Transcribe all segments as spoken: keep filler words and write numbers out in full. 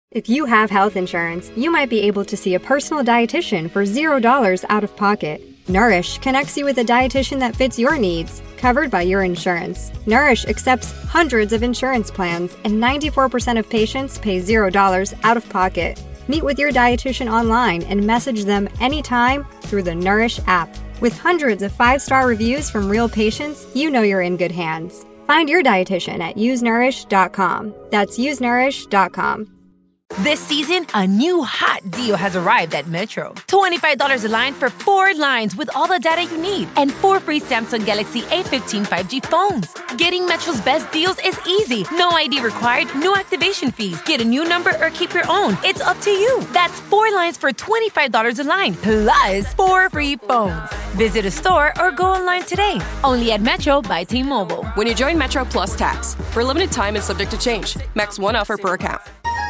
If you have health insurance, you might be able to see a personal dietitian for zero dollars out of pocket. Nourish connects you with a dietitian that fits your needs, covered by your insurance. Nourish accepts hundreds of insurance plans, and ninety-four percent of patients pay zero dollars out of pocket. Meet with your dietitian online and message them anytime through the Nourish app. With hundreds of five-star reviews from real patients, you know you're in good hands. Find your dietitian at use nourish dot com. That's use nourish dot com. This season, a new hot deal has arrived at Metro. twenty-five dollars a line for four lines with all the data you need and four free Samsung Galaxy A fifteen five G phones. Getting Metro's best deals is easy. No I D required, no activation fees. Get a new number or keep your own. It's up to you. That's four lines for twenty-five dollars a line, plus four free phones. Visit a store or go online today. Only at Metro by T-Mobile. When you join Metro Plus Tax. For a limited time and subject to change. Max one offer per account.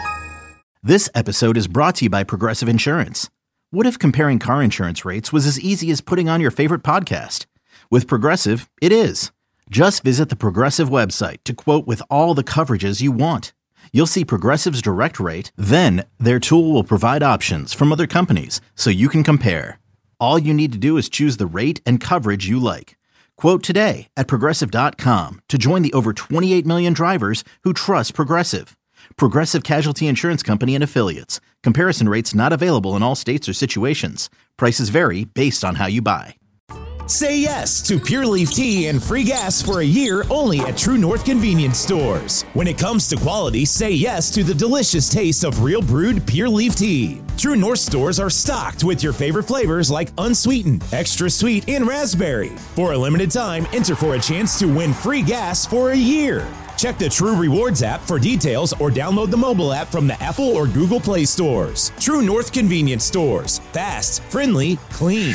This episode is brought to you by Progressive Insurance. What if comparing car insurance rates was as easy as putting on your favorite podcast? With Progressive, it is. Just visit the Progressive website to quote with all the coverages you want. You'll see Progressive's direct rate, then their tool will provide options from other companies so you can compare. All you need to do is choose the rate and coverage you like. Quote today at Progressive dot com to join the over twenty-eight million drivers who trust Progressive. Progressive Casualty Insurance Company and Affiliates. Comparison rates not available in all states or situations. Prices vary based on how you buy. Say yes to Pure Leaf Tea and free gas for a year only at True North Convenience Stores. When it comes to quality, say yes to the delicious taste of real brewed Pure Leaf Tea. True North stores are stocked with your favorite flavors like unsweetened, extra sweet, and raspberry. For a limited time, enter for a chance to win free gas for a year. Check the True Rewards app for details or download the mobile app from the Apple or Google Play stores. True North Convenience Stores. Fast, friendly, clean.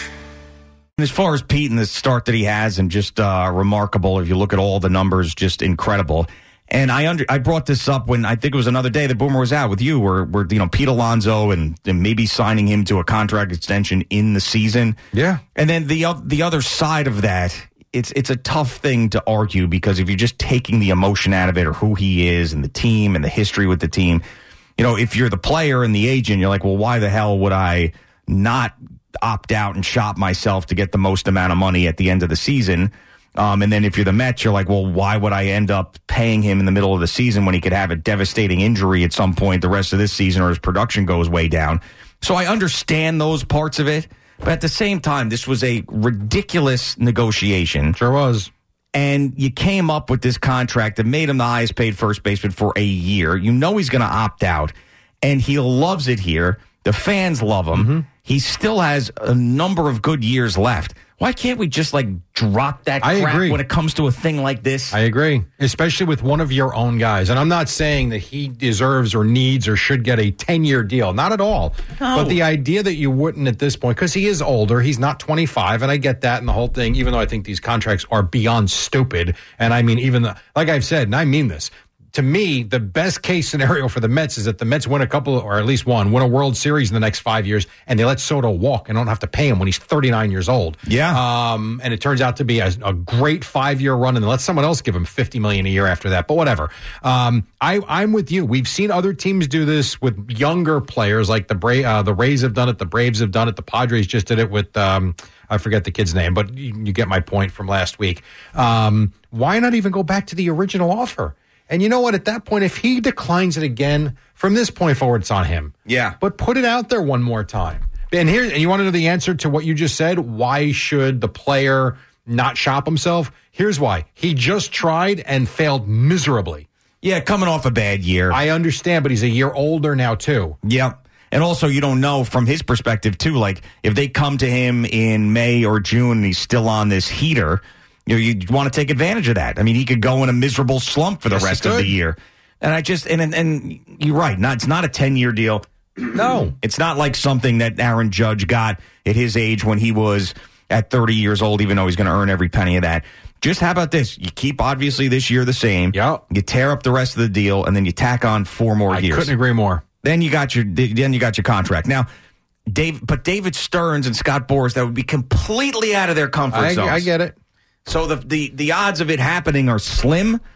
As far as Pete and the start that he has, and just uh, remarkable, if you look at all the numbers, just incredible. And I under, I brought this up when I think it was another day that Boomer was out with you, where, where you know, Pete Alonso and, and maybe signing him to a contract extension in the season. Yeah. And then the the other side of that, it's it's a tough thing to argue, because if you're just taking the emotion out of it, or who he is and the team and the history with the team, you know, if you're the player and the agent, you're like, well, why the hell would I not opt out and shop myself to get the most amount of money at the end of the season? Um, and then if you're the Mets, you're like, well, why would I end up paying him in the middle of the season when he could have a devastating injury at some point the rest of this season, or his production goes way down? So I understand those parts of it. But at the same time, this was a ridiculous negotiation. Sure was. And you came up with this contract that made him the highest paid first baseman for a year. You know he's going to opt out, and he loves it here. The fans love him. Mm-hmm. He still has a number of good years left. Why can't we just, like, drop that I crap agree. when it comes to a thing like this? I agree, especially with one of your own guys. And I'm not saying that he deserves or needs or should get a ten-year deal. Not at all. No. But the idea that you wouldn't at this point, because he is older, he's not twenty-five, and I get that and the whole thing, even though I think these contracts are beyond stupid. And I mean, even, the, like I've said, and I mean this, to me, the best case scenario for the Mets is that the Mets win a couple, or at least one, win a World Series in the next five years, and they let Soto walk and don't have to pay him when he's thirty-nine years old. Yeah. Um, and it turns out to be a, a great five-year run, and then let someone else give him fifty million dollars a year after that. But whatever. Um, I, I'm with you. We've seen other teams do this with younger players, like the Bra- uh, the Rays have done it, the Braves have done it, the Padres just did it with um, I forget the kid's name, but you, you get my point from last week. Um, why not even go back to the original offer? And you know what? At that point, if he declines it again, from this point forward, it's on him. Yeah. But put it out there one more time. And here, and you want to know the answer to what you just said? Why should the player not shop himself? Here's why. He just tried and failed miserably. Yeah, coming off a bad year. I understand, but he's a year older now, too. Yeah. And also, you don't know from his perspective, too, like, if they come to him in May or June and he's still on this heater, you know, you want to take advantage of that. I mean, he could go in a miserable slump for the Yes, rest of the year. And I just, and and, and you're right, not, it's not a ten-year deal. No. It's not like something that Aaron Judge got at his age when he was at thirty years old, even though he's going to earn every penny of that. Just how about this? You keep, obviously, this year the same. Yep. You tear up the rest of the deal, and then you tack on four more I years. I couldn't agree more. Then you got your, then you got your contract. Now, Dave, but David Stearns and Scott Boras, that would be completely out of their comfort I, zones. I get it. So the, the the odds of it happening are slim.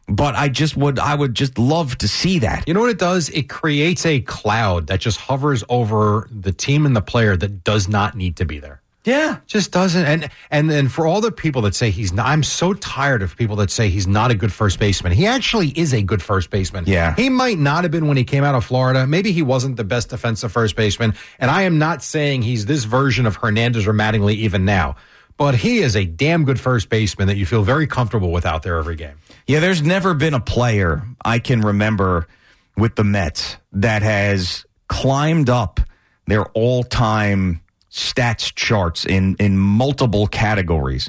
But I just would, I would just love to see that. You know what it does? It creates a cloud that just hovers over the team and the player that does not need to be there. Yeah. Just doesn't. And and then for all the people that say he's not, I'm so tired of people that say he's not a good first baseman. He actually is a good first baseman. Yeah. He might not have been when he came out of Florida. Maybe he wasn't the best defensive first baseman. And I am not saying he's this version of Hernandez or Mattingly even now. But he is a damn good first baseman that you feel very comfortable with out there every game. Yeah, there's never been a player I can remember with the Mets that has climbed up their all-time stats charts in, in multiple categories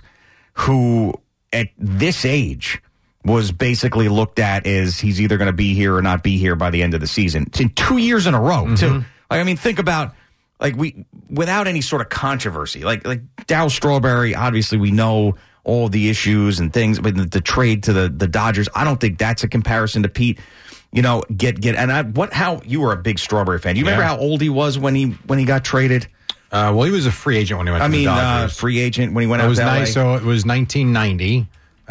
who at this age was basically looked at as he's either going to be here or not be here by the end of the season. It's in two years in a row, mm-hmm. too. Like, I mean, think about... Like we, without any sort of controversy, like like Darryl Strawberry, obviously we know all the issues and things, but the, the trade to the, the Dodgers, I don't think that's a comparison to Pete. You know, get get and I what how you were a big Strawberry fan. Do you yeah. remember how old he was when he when he got traded? Uh, well, he was a free agent when he went. I to mean, the Dodgers. Uh, free agent when he went it out. Was to nice. L A. So it was nineteen ninety,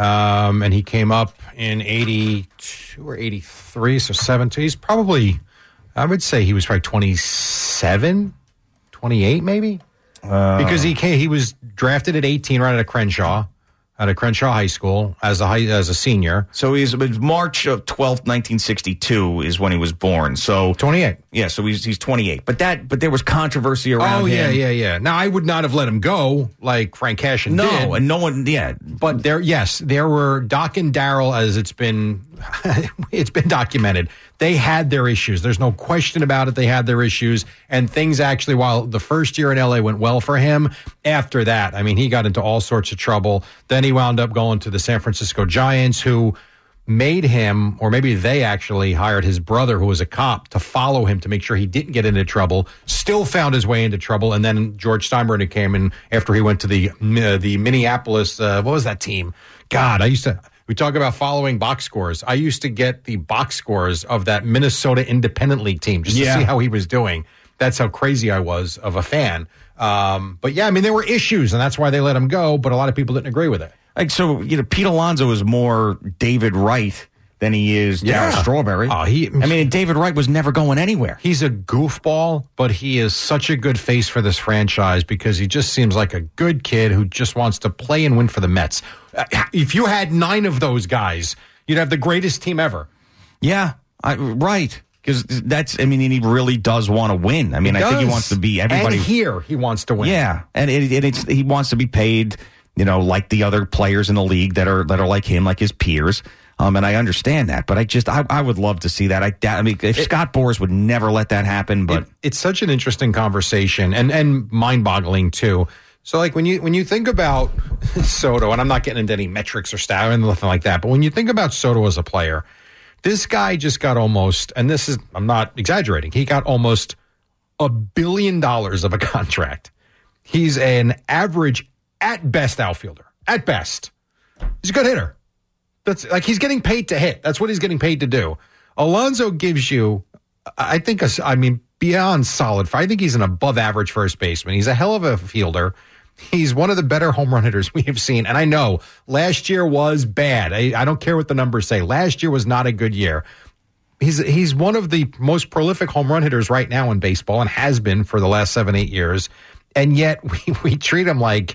um, and he came up in eighty-two or eighty-three. So seventy. He's probably, I would say, he was probably twenty-seven. twenty-eight maybe? Uh, because he came, he was drafted at eighteen right out of Crenshaw, out of Crenshaw High School as a high, as a senior. So he's March of twelfth, nineteen sixty-two is when he was born. So twenty-eight. Yeah, so he's he's twenty-eight. But that but there was controversy around oh, him. Oh yeah, yeah, yeah. Now I would not have let him go like Frank Cashin no, did. No, and no one yeah. But there yes, there were Doc and Darryl, as it's been it's been documented. They had their issues. There's no question about it. They had their issues. And things actually, while the first year in L A went well for him, after that, I mean, he got into all sorts of trouble. Then he wound up going to the San Francisco Giants, who made him, or maybe they actually hired his brother, who was a cop, to follow him to make sure he didn't get into trouble. Still found his way into trouble. And then George Steinbrenner came in after he went to the, uh, the Minneapolis, uh, what was that team? God, I used to... We talk about following box scores. I used to get the box scores of that Minnesota Independent League team just yeah. to see how he was doing. That's how crazy I was of a fan. Um, but yeah, I mean, there were issues, and that's why they let him go, but a lot of people didn't agree with it. Like, so, you know, Pete Alonso is more David Wright than he is yeah. Darryl Strawberry. Oh, he, I mean, David Wright was never going anywhere. He's a goofball, but he is such a good face for this franchise because he just seems like a good kid who just wants to play and win for the Mets. If you had nine of those guys, you'd have the greatest team ever. Yeah, I, right. Because that's, I mean, he really does want to win. I mean, I think he wants to be everybody. And here, he wants to win. Yeah, and it, it, it's he wants to be paid, you know, like the other players in the league that are that are like him, like his peers. Um, and I understand that, but I just I, I would love to see that. I, I mean, if it, Scott Boras would never let that happen, but it, it's such an interesting conversation and and mind-boggling too. So, like when you when you think about Soto, and I'm not getting into any metrics or stat or anything like that, but when you think about Soto as a player, this guy just got almost, and this is I'm not exaggerating, he got almost a billion dollars of a contract. He's an average, at best, outfielder. At best, he's a good hitter. That's like he's getting paid to hit. That's what he's getting paid to do. Alonso gives you, I think, a, I mean, beyond solid. I think he's an above average first baseman. He's a hell of a fielder. He's one of the better home run hitters we have seen. And I know last year was bad. I, I don't care what the numbers say. Last year was not a good year. He's he's one of the most prolific home run hitters right now in baseball and has been for the last seven, eight years. And yet we, we treat him like,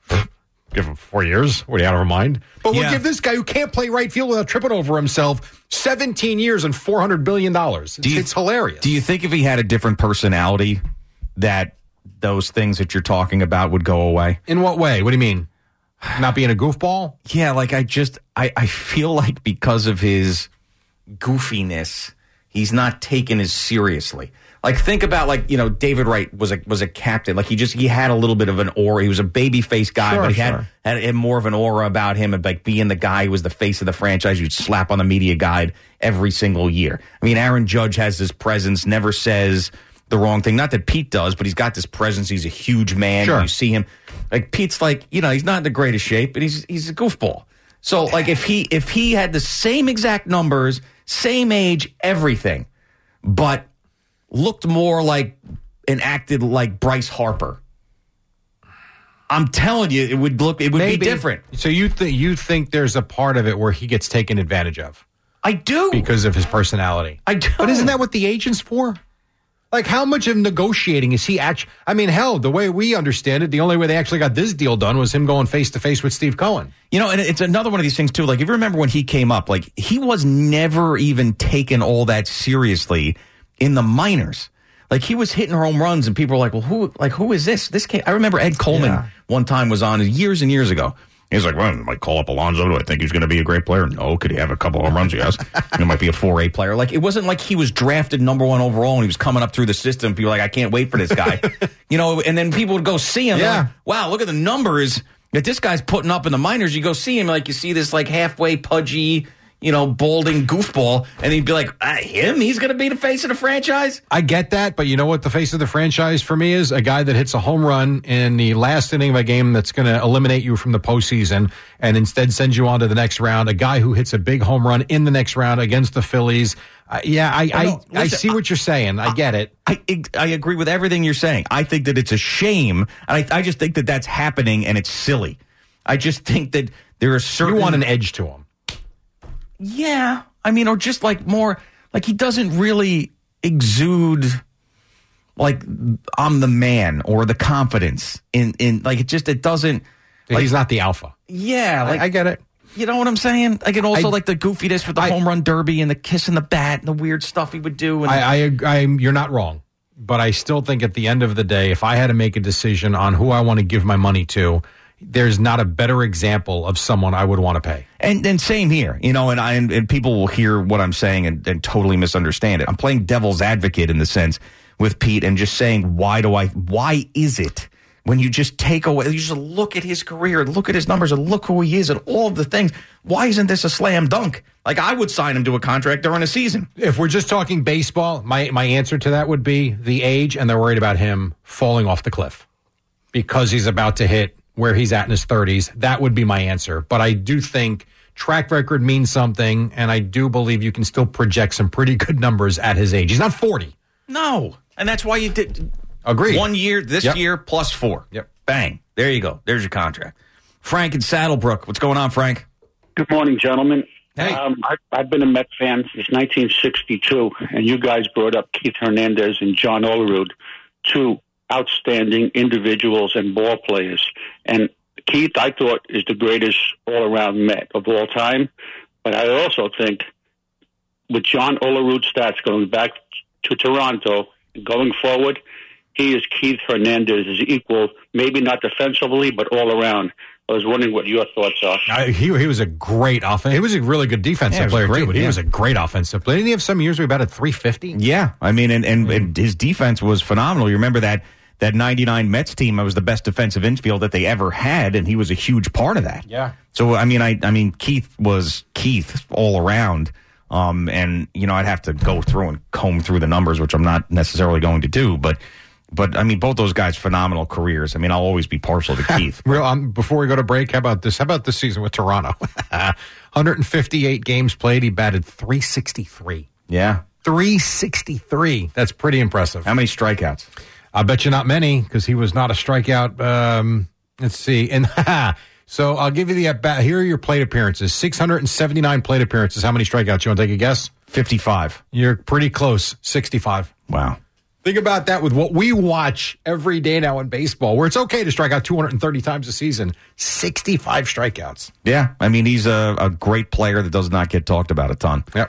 give him four years. What are you out of our mind? But we'll yeah. give this guy who can't play right field without tripping over himself seventeen years and four hundred billion dollars. It's, you, it's hilarious. Do you think if he had a different personality that those things that you're talking about would go away? In what way? What do you mean? Not being a goofball? Yeah, like I just, I, I feel like because of his goofiness, he's not taken as seriously. Like, think about, like, you know, David Wright was a was a captain. Like, he just, he had a little bit of an aura. He was a baby-faced guy, sure, but he sure. had, had more of an aura about him, and like being the guy who was the face of the franchise you'd slap on the media guide every single year. I mean, Aaron Judge has this presence, never says the wrong thing. Not that Pete does, but he's got this presence. He's a huge man. Sure. You see him. Like, Pete's like, you know, he's not in the greatest shape, but he's he's a goofball. So, like, if he if he had the same exact numbers, same age, everything, but looked more like and acted like Bryce Harper, I'm telling you, it would look it would Maybe. be different. So you think you think there's a part of it where he gets taken advantage of? I do. Because of his personality. I do. But isn't that what the agent's for? Like, how much of negotiating is he actually? I mean, hell, the way we understand it, the only way they actually got this deal done was him going face to face with Steve Cohen. You know, and it's another one of these things, too. Like, if you remember when he came up, like, he was never even taken all that seriously in the minors. Like, he was hitting home runs, and people were like, well, who, like, who is this? This kid. I remember Ed Coleman yeah. one time was on years and years ago. He's like, well, I might call up Alonso. Do I think he's going to be a great player? No. Could he have a couple home runs? Yes. He might be a four A player. Like, it wasn't like he was drafted number one overall and he was coming up through the system. People were like, I can't wait for this guy. You know, and then people would go see him. Yeah. Like, wow, look at the numbers that this guy's putting up in the minors. You go see him, like, you see this, like, halfway pudgy, you know, balding goofball, and he'd be like, ah, him? He's going to be the face of the franchise? I get that, but you know what the face of the franchise for me is? A guy that hits a home run in the last inning of a game that's going to eliminate you from the postseason and instead sends you on to the next round. A guy who hits a big home run in the next round against the Phillies. Uh, yeah, I, oh, no, I, listen, I see what you're saying. I, I get it. I, I agree with everything you're saying. I think that it's a shame, and I, I just think that that's happening, and it's silly. I just think that there are certain... You want an edge to him. Yeah, I mean, or just like more, like he doesn't really exude like I'm the man or the confidence in, in like it just, it doesn't. Like, he's not the alpha. Yeah. Like, I, I get it. You know what I'm saying? Like, and also I, like the goofiness with the I, home run derby and the kissing the bat and the weird stuff he would do. And I, I, I, you're not wrong, but I still think at the end of the day, if I had to make a decision on who I want to give my money to, there's not a better example of someone I would want to pay. And and same here, you know, and I and, and people will hear what I'm saying and, and totally misunderstand it. I'm playing devil's advocate in the sense with Pete and just saying, why do I, why is it when you just take away, you just look at his career, look at his numbers and look who he is and all of the things. Why isn't this a slam dunk? Like, I would sign him to a contract during a season. If we're just talking baseball, my, my answer to that would be the age, and they're worried about him falling off the cliff because he's about to hit where he's at in his thirties. That would be my answer. But I do think track record means something, and I do believe you can still project some pretty good numbers at his age. He's not forty. No. And that's why you did. Agreed. One year, this yep. year, plus four. Yep. Bang. There you go. There's your contract. Frank in Saddlebrook. What's going on, Frank? Good morning, gentlemen. Hey. Um, I, I've been a Met fan since nineteen sixty-two, and you guys brought up Keith Hernandez and John Olerud, two outstanding individuals and ball players. And Keith, I thought, is the greatest all-around Met of all time. But I also think with John Olerud's stats going back to Toronto, going forward, he is Keith Hernandez's equal, maybe not defensively, but all around. I was wondering what your thoughts are. Uh, he he was a great offense. He was a really good defensive yeah, player, great, too, but yeah. he was a great offensive player. Didn't he have some years where he batted three fifty? Yeah. I mean, and, and, mm. and his defense was phenomenal. You remember that that ninety-nine Mets team? That was the best defensive infield that they ever had, and he was a huge part of that. Yeah. So, I mean, I I mean, Keith was Keith all around. Um, and, you know, I'd have to go through and comb through the numbers, which I'm not necessarily going to do, but But, I mean, both those guys, phenomenal careers. I mean, I'll always be partial to Keith. Real, um, before we go to break, how about this? How about this season with Toronto? one hundred fifty-eight games played. He batted three sixty-three. Yeah. three sixty-three. That's pretty impressive. How many strikeouts? I bet you not many, because he was not a strikeout. Um, let's see. And so I'll give you the at-bat. Here are your plate appearances. six hundred seventy-nine plate appearances. How many strikeouts? You want to take a guess? fifty-five. You're pretty close. sixty-five. Wow. Think about that with what we watch every day now in baseball, where it's okay to strike out two hundred thirty times a season. sixty-five strikeouts. Yeah. I mean, he's a, a great player that does not get talked about a ton. Yep.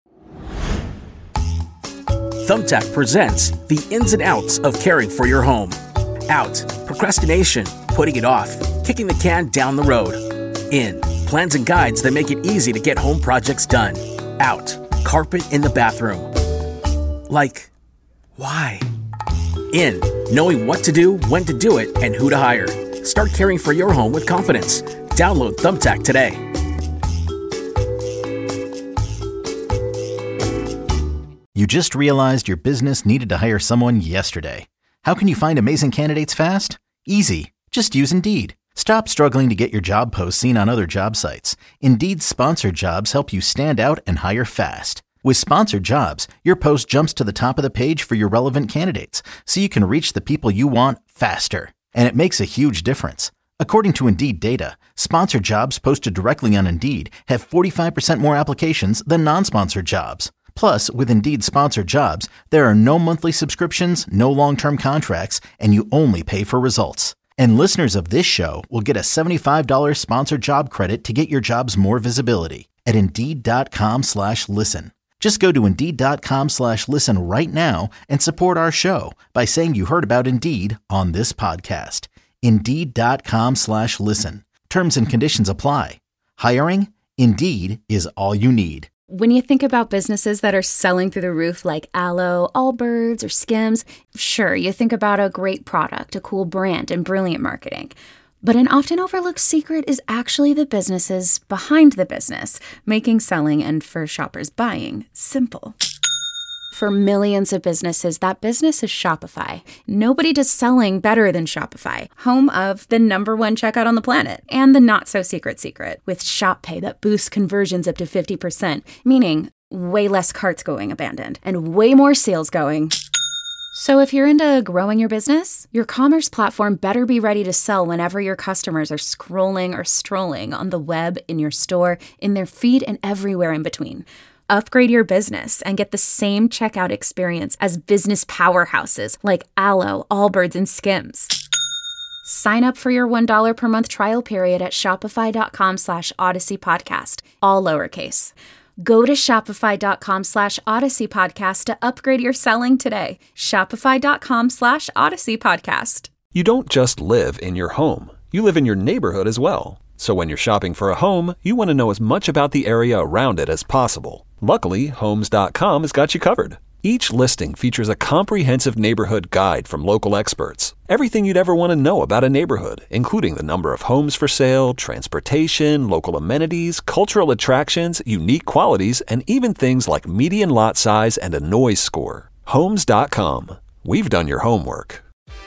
Thumbtack presents the ins and outs of caring for your home. Out, procrastination, putting it off, kicking the can down the road. In, plans and guides that make it easy to get home projects done. Out, carpet in the bathroom. Like, why? In, knowing what to do, when to do it, and who to hire. Start caring for your home with confidence. Download Thumbtack today. You just realized your business needed to hire someone yesterday. How can you find amazing candidates fast? Easy. Just use Indeed. Stop struggling to get your job post seen on other job sites. Indeed's sponsored jobs help you stand out and hire fast. With sponsored jobs, your post jumps to the top of the page for your relevant candidates, so you can reach the people you want faster. And it makes a huge difference. According to Indeed data, sponsored jobs posted directly on Indeed have forty-five percent more applications than non-sponsored jobs. Plus, with Indeed sponsored jobs, there are no monthly subscriptions, no long-term contracts, and you only pay for results. And listeners of this show will get a seventy-five dollars sponsored job credit to get your jobs more visibility at Indeed.com slash listen. Just go to Indeed.com slash listen right now and support our show by saying you heard about Indeed on this podcast. Indeed.com slash listen. Terms and conditions apply. Hiring? Indeed is all you need. When you think about businesses that are selling through the roof like Aloe, Allbirds, or Skims, sure, you think about a great product, a cool brand, and brilliant marketing. But an often overlooked secret is actually the businesses behind the business, making selling and, for shoppers, buying simple. For millions of businesses, that business is Shopify. Nobody does selling better than Shopify, home of the number one checkout on the planet, and the not-so-secret secret, with Shop Pay that boosts conversions up to fifty percent, meaning way less carts going abandoned, and way more sales going. So if you're into growing your business, your commerce platform better be ready to sell whenever your customers are scrolling or strolling on the web, in your store, in their feed, and everywhere in between. Upgrade your business and get the same checkout experience as business powerhouses like Aloe, Allbirds, and Skims. Sign up for your one dollar per month trial period at shopify.com slash Odyssey Podcast, all lowercase. Go to shopify.com slash Odyssey Podcast to upgrade your selling today. Shopify.com slash Odyssey Podcast. You don't just live in your home. You live in your neighborhood as well. So when you're shopping for a home, you want to know as much about the area around it as possible. Luckily, Homes dot com has got you covered. Each listing features a comprehensive neighborhood guide from local experts. Everything you'd ever want to know about a neighborhood, including the number of homes for sale, transportation, local amenities, cultural attractions, unique qualities, and even things like median lot size and a noise score. Homes dot com. We've done your homework.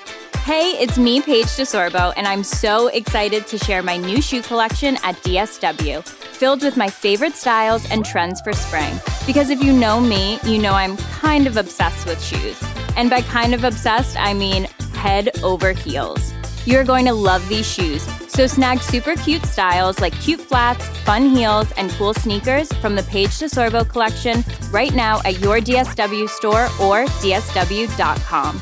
Hey, it's me, Paige DeSorbo, and I'm so excited to share my new shoe collection at D S W, filled with my favorite styles and trends for spring. Because if you know me, you know I'm kind of obsessed with shoes. And by kind of obsessed, I mean head over heels. You're going to love these shoes, so snag super cute styles like cute flats, fun heels, and cool sneakers from the Paige DeSorbo collection right now at your D S W store or D S W dot com.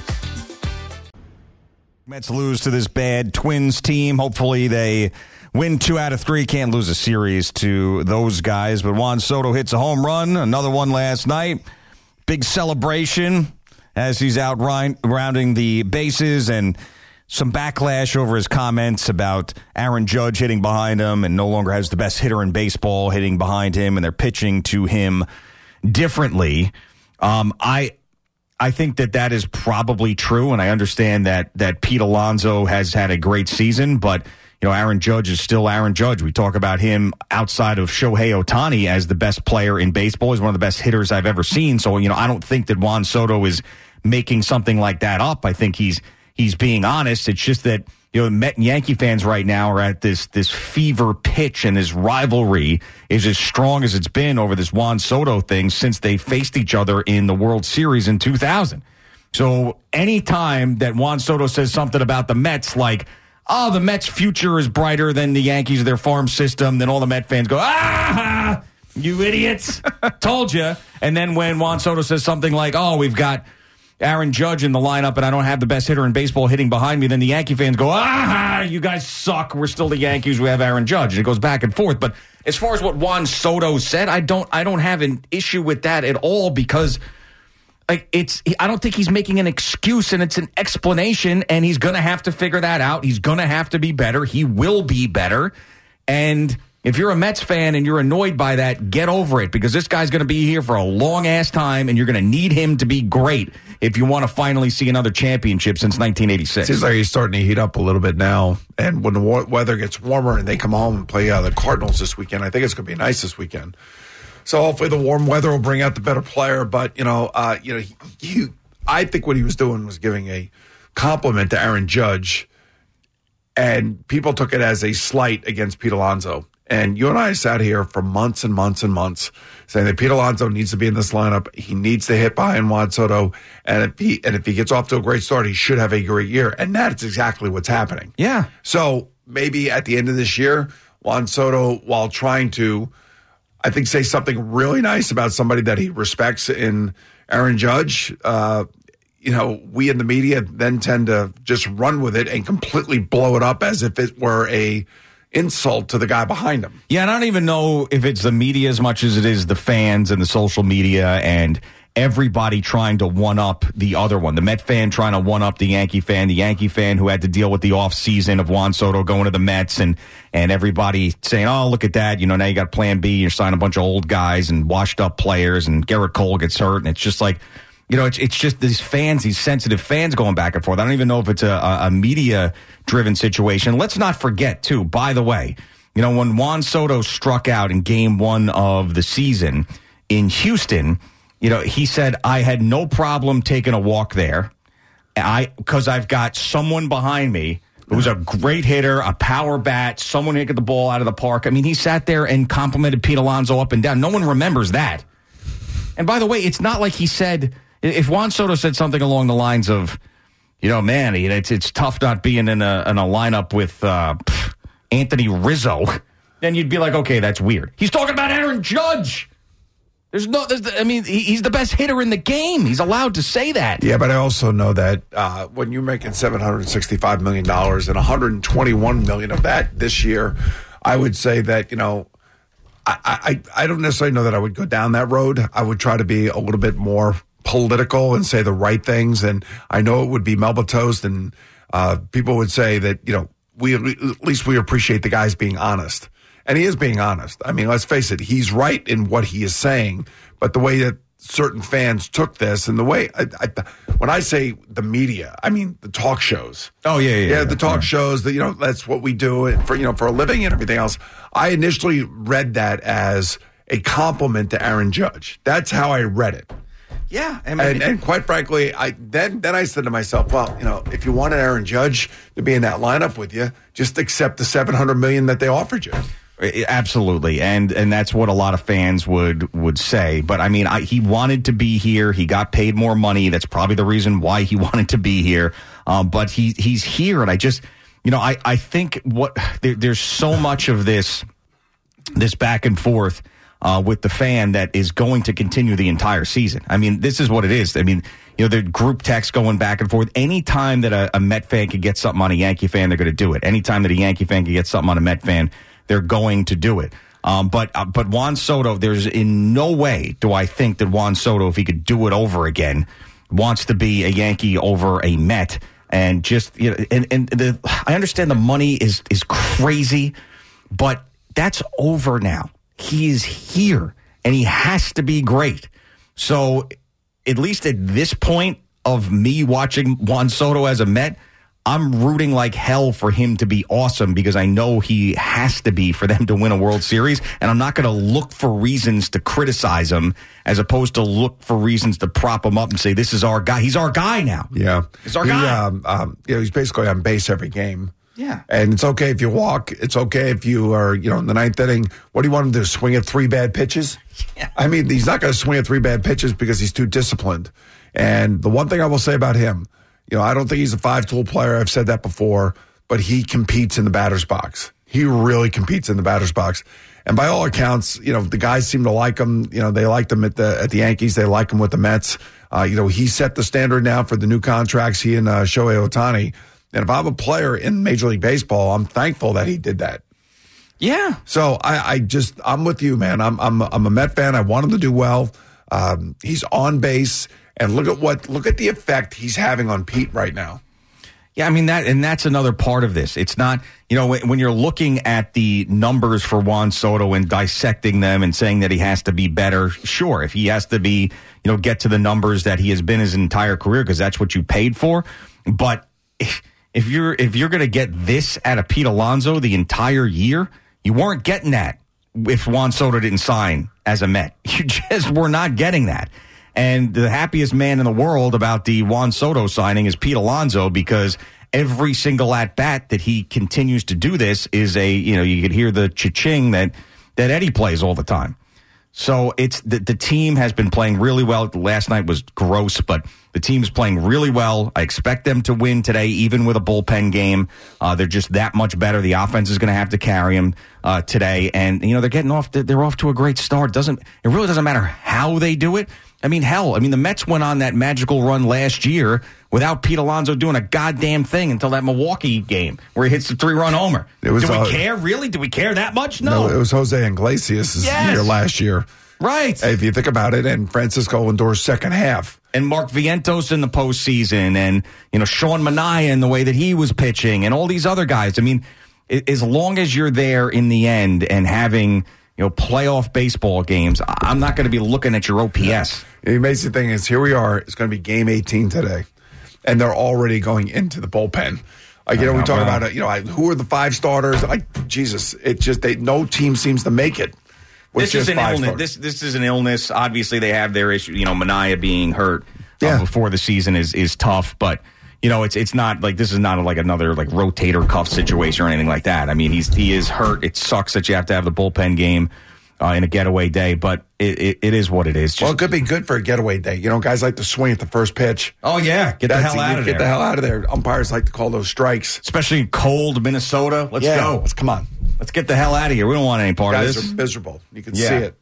Mets lose to this bad Twins team. Hopefully they win two out of three. Can't lose a series to those guys. But Juan Soto hits a home run. Another one last night. Big celebration as he's out rounding the bases, and some backlash over his comments about Aaron Judge hitting behind him and no longer has the best hitter in baseball hitting behind him, and they're pitching to him differently. Um, I... I think that that is probably true, and I understand that that Pete Alonso has had a great season, but you know, Aaron Judge is still Aaron Judge. We talk about him outside of Shohei Ohtani as the best player in baseball. He's one of the best hitters I've ever seen. So, you know, I don't think that Juan Soto is making something like that up. I think he's he's being honest. It's just that, you know, Met and Yankee fans right now are at this this fever pitch, and this rivalry is as strong as it's been over this Juan Soto thing since they faced each other in the World Series in two thousand. So anytime that Juan Soto says something about the Mets, like, oh, the Mets' future is brighter than the Yankees, their farm system, then all the Met fans go, ah, you idiots, told you. And then when Juan Soto says something like, oh, we've got Aaron Judge in the lineup, and I don't have the best hitter in baseball hitting behind me, then the Yankee fans go, ah, you guys suck. We're still the Yankees. We have Aaron Judge. And it goes back and forth. But as far as what Juan Soto said, I don't I don't have an issue with that at all, because like it's I don't think he's making an excuse, and it's an explanation, and he's going to have to figure that out. He's going to have to be better. He will be better. And if you're a Mets fan and you're annoyed by that, get over it, because this guy's going to be here for a long-ass time, and you're going to need him to be great if you want to finally see another championship since nineteen eighty-six. Seems like he's starting to heat up a little bit now, and when the wa- weather gets warmer and they come home and play uh, the Cardinals this weekend, I think it's going to be nice this weekend. So hopefully the warm weather will bring out the better player, but, you know, uh, you know, he, he, I think what he was doing was giving a compliment to Aaron Judge, and people took it as a slight against Pete Alonso. And you and I sat here for months and months and months saying that Pete Alonso needs to be in this lineup. He needs to hit behind Juan Soto. And if he and if he gets off to a great start, he should have a great year. And that's exactly what's happening. Yeah. So maybe at the end of this year, Juan Soto, while trying to, I think, say something really nice about somebody that he respects in Aaron Judge, uh, you know, we in the media then tend to just run with it and completely blow it up as if it were a insult to the guy behind him. Yeah, and I don't even know if it's the media as much as it is the fans and the social media and everybody trying to one-up the other one. The Met fan trying to one-up the Yankee fan, the Yankee fan who had to deal with the off-season of Juan Soto going to the Mets, and and everybody saying, oh, look at that. You know, now you got plan B. You're signing a bunch of old guys and washed-up players, and Garrett Cole gets hurt, and it's just like, you know, it's it's just these fans, these sensitive fans going back and forth. I don't even know if it's a, a media-driven situation. Let's not forget, too, by the way, you know, when Juan Soto struck out in game one of the season in Houston, you know, he said, I had no problem taking a walk there I because I've got someone behind me who's a great hitter, a power bat, someone who can get the ball out of the park. I mean, he sat there and complimented Pete Alonso up and down. No one remembers that. And by the way, it's not like he said, if Juan Soto said something along the lines of, you know, man, it's it's tough not being in a, in a lineup with uh, Anthony Rizzo, then you'd be like, okay, that's weird. He's talking about Aaron Judge. There's no, there's, I mean, he's the best hitter in the game. He's allowed to say that. Yeah, but I also know that uh, when you're making seven hundred sixty-five million dollars and one hundred twenty-one million dollars of that this year, I would say that, you know, I, I, I don't necessarily know that I would go down that road. I would try to be a little bit more political and say the right things. And I know it would be Melba Toast, and uh, people would say that, you know, we at least we appreciate the guys being honest. And he is being honest. I mean, let's face it, he's right in what he is saying, but the way that certain fans took this and the way, I, I, when I say the media, I mean the talk shows. Oh, yeah, yeah. Yeah, yeah the talk yeah. shows that, you know, that's what we do for, you know, for a living and everything else. I initially read that as a compliment to Aaron Judge. That's how I read it. Yeah. I mean, and, and quite frankly, I then then I said to myself, well, you know, if you wanted Aaron Judge to be in that lineup with you, just accept the seven hundred million dollars that they offered you. Absolutely, and and that's what a lot of fans would would say. But I mean, I, he wanted to be here. He got paid more money. That's probably the reason why he wanted to be here. Um, but he he's here, and I just, you know, I I think what there, there's so much of this this back and forth uh, with the fan that is going to continue the entire season. I mean, this is what it is. I mean, you know, the group text going back and forth. Anytime that a, a Met fan could get something on a Yankee fan, they're going to do it. Anytime that a Yankee fan can get something on a Met fan, they're going to do it. Um, but uh, but Juan Soto, there's in no way do I think that Juan Soto, if he could do it over again, wants to be a Yankee over a Met. And just, you know, and, and the, I understand the money is is crazy, but that's over now. He is here, and he has to be great. So at least at this point of me watching Juan Soto as a Met, I'm rooting like hell for him to be awesome because I know he has to be for them to win a World Series, and I'm not going to look for reasons to criticize him as opposed to look for reasons to prop him up and say, this is our guy. He's our guy now. Yeah. He's our he, guy. Um, um, you know, he's basically on base every game. Yeah. And it's okay if you walk. It's okay if you are, you know, in the ninth inning. What do you want him to do, swing at three bad pitches? Yeah. I mean, he's not going to swing at three bad pitches because he's too disciplined. And the one thing I will say about him, you know, I don't think he's a five-tool player. I've said that before, but he competes in the batter's box. He really competes in the batter's box. And by all accounts, you know, the guys seem to like him. You know, they liked him at the at the Yankees. They like him with the Mets. Uh, you know, he set the standard now for the new contracts, he and uh, Shohei Ohtani. And if I'm a player in Major League Baseball, I'm thankful that he did that. Yeah. So I, I just, I'm with you, man. I'm I'm I'm a Met fan. I want him to do well. Um, he's on base. And look at what look at the effect he's having on Pete right now. Yeah, I mean that, and that's another part of this. It's not, you know, when you're looking at the numbers for Juan Soto and dissecting them and saying that he has to be better. Sure, if he has to be, you know, get to the numbers that he has been his entire career because that's what you paid for. But if, if you're if you're going to get this out of Pete Alonso the entire year, you weren't getting that if Juan Soto didn't sign as a Met. You just were not getting that. And the happiest man in the world about the Juan Soto signing is Pete Alonso because every single at-bat that he continues to do this is a, you know, you could hear the cha-ching that, that Eddie plays all the time. So it's the, the team has been playing really well. Last night was gross, but the team's playing really well. I expect them to win today, even with a bullpen game. Uh, they're just that much better. The offense is going to have to carry them uh, today, and you know they're getting off. To, they're off to a great start. Doesn't it really doesn't matter how they do it? I mean, hell, I mean the Mets went on that magical run last year without Pete Alonso doing a goddamn thing until that Milwaukee game where he hits the three-run homer. It was, Do we uh, care? Really? Do we care that much? No. No, it was Jose Iglesias' Yes. year last year. Right. If you think about it, and Francisco Lindor's second half. And Mark Vientos in the postseason, and, you know, Sean Manaea in the way that he was pitching, and all these other guys. I mean, as long as you're there in the end and having, you know, playoff baseball games, I'm not going to be looking at your O P S. The amazing thing is, here we are. It's going to be game eighteen today, and they're already going into the bullpen. Like, you know, we talk about it. You know, who are the five starters? Like, Jesus, it just they no team seems to make it. This is an illness. This this is an illness. Obviously, they have their issue. You know, Manaea being hurt yeah. uh, before the season is is tough, but. You know, it's it's not like this is not like another like rotator cuff situation or anything like that. I mean, he's he is hurt. It sucks that you have to have the bullpen game uh, in a getaway day, but it, it, it is what it is. Just, well, it could be good for a getaway day. You know, guys like to swing at the first pitch. Oh yeah, get the That's hell out of there. Get the hell out of there. Umpires like to call those strikes, especially in cold Minnesota. Let's yeah, go. Let's come on. Let's get the hell out of here. We don't want any part guys of this. Are miserable. You can yeah. see it.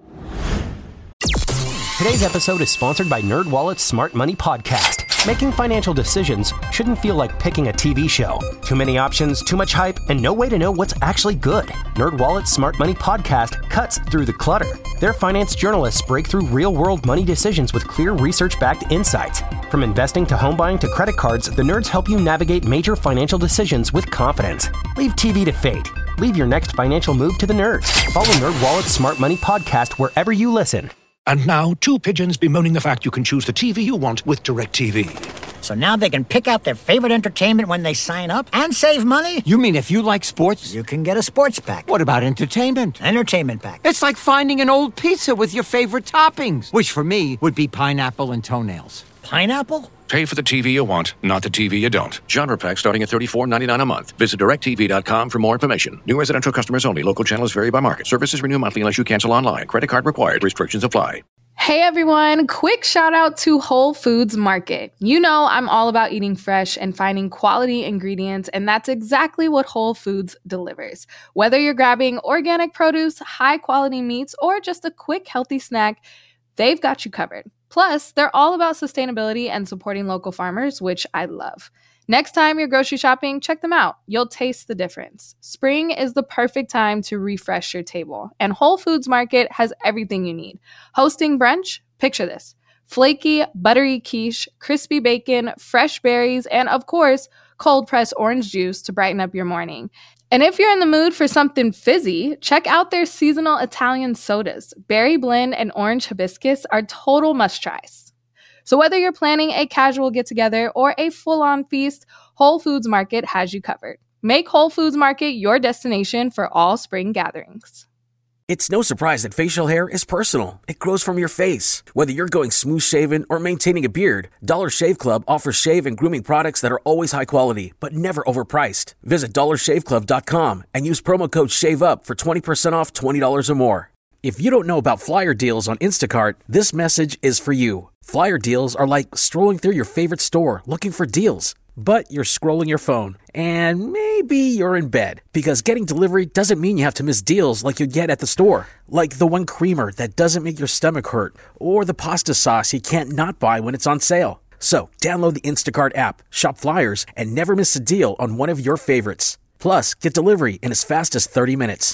Today's episode is sponsored by NerdWallet's Smart Money Podcast. Making financial decisions shouldn't feel like picking a T V show. Too many options, too much hype, and no way to know what's actually good. NerdWallet's Smart Money Podcast cuts through the clutter. Their finance journalists break through real-world money decisions with clear research-backed insights. From investing to home buying to credit cards, the nerds help you navigate major financial decisions with confidence. Leave T V to fate. Leave your next financial move to the nerds. Follow NerdWallet's Smart Money Podcast wherever you listen. And now, two pigeons bemoaning the fact you can choose the T V you want with DirecTV. So now they can pick out their favorite entertainment when they sign up and save money? You mean if you like sports? You can get a sports pack. What about entertainment? Entertainment pack. It's like finding an old pizza with your favorite toppings, which for me would be pineapple and toenails. Pineapple? Pay for the T V you want, not the T V you don't. Genre pack starting at thirty-four ninety-nine a month. Visit direct T V dot com for more information. New residential customers only. Local channels vary by market. Services renew monthly unless you cancel online. Credit card required. Restrictions apply. Hey everyone, quick shout out to Whole Foods Market. You know I'm all about eating fresh and finding quality ingredients, and that's exactly what Whole Foods delivers. Whether you're grabbing organic produce, high quality meats, or just a quick healthy snack, they've got you covered. Plus, they're all about sustainability and supporting local farmers, which I love. Next time you're grocery shopping, check them out. You'll taste the difference. Spring is the perfect time to refresh your table, and Whole Foods Market has everything you need. Hosting brunch? Picture this. Flaky, buttery quiche, crispy bacon, fresh berries, and of course, cold-pressed orange juice to brighten up your morning. And if you're in the mood for something fizzy, check out their seasonal Italian sodas. Berry blend and orange hibiscus are total must-tries. So whether you're planning a casual get-together or a full-on feast, Whole Foods Market has you covered. Make Whole Foods Market your destination for all spring gatherings. It's no surprise that facial hair is personal. It grows from your face. Whether you're going smooth-shaven or maintaining a beard, Dollar Shave Club offers shave and grooming products that are always high quality, but never overpriced. Visit dollar shave club dot com and use promo code SHAVEUP for twenty percent off twenty dollars or more. If you don't know about flyer deals on Instacart, this message is for you. Flyer deals are like strolling through your favorite store looking for deals. But you're scrolling your phone, and maybe you're in bed, because getting delivery doesn't mean you have to miss deals like you get at the store. Like the one creamer that doesn't make your stomach hurt, or the pasta sauce you can't not buy when it's on sale. So download the Instacart app, shop flyers, and never miss a deal on one of your favorites. Plus, get delivery in as fast as thirty minutes.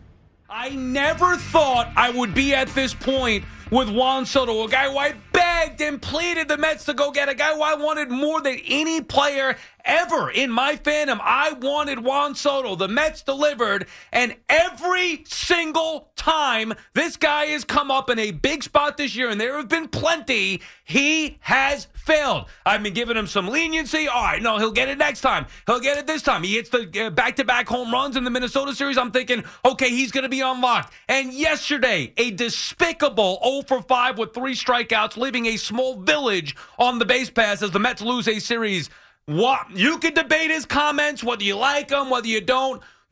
I never thought I would be at this point with Juan Soto, a guy who I begged and pleaded the Mets to go get, a guy who I wanted more than any player ever in my fandom. I wanted Juan Soto. The Mets delivered, and every single time this guy has come up in a big spot this year, and there have been plenty, he has failed. I've been giving him some leniency. All right, no, he'll get it next time. He'll get it this time. He hits the uh, back-to-back home runs in the Minnesota series. I'm thinking, okay, he's going to be unlocked. And yesterday, a despicable oh for five with three strikeouts, leaving a small village on the base pass as the Mets lose a series. What? You can debate his comments, whether you like them, whether you don't.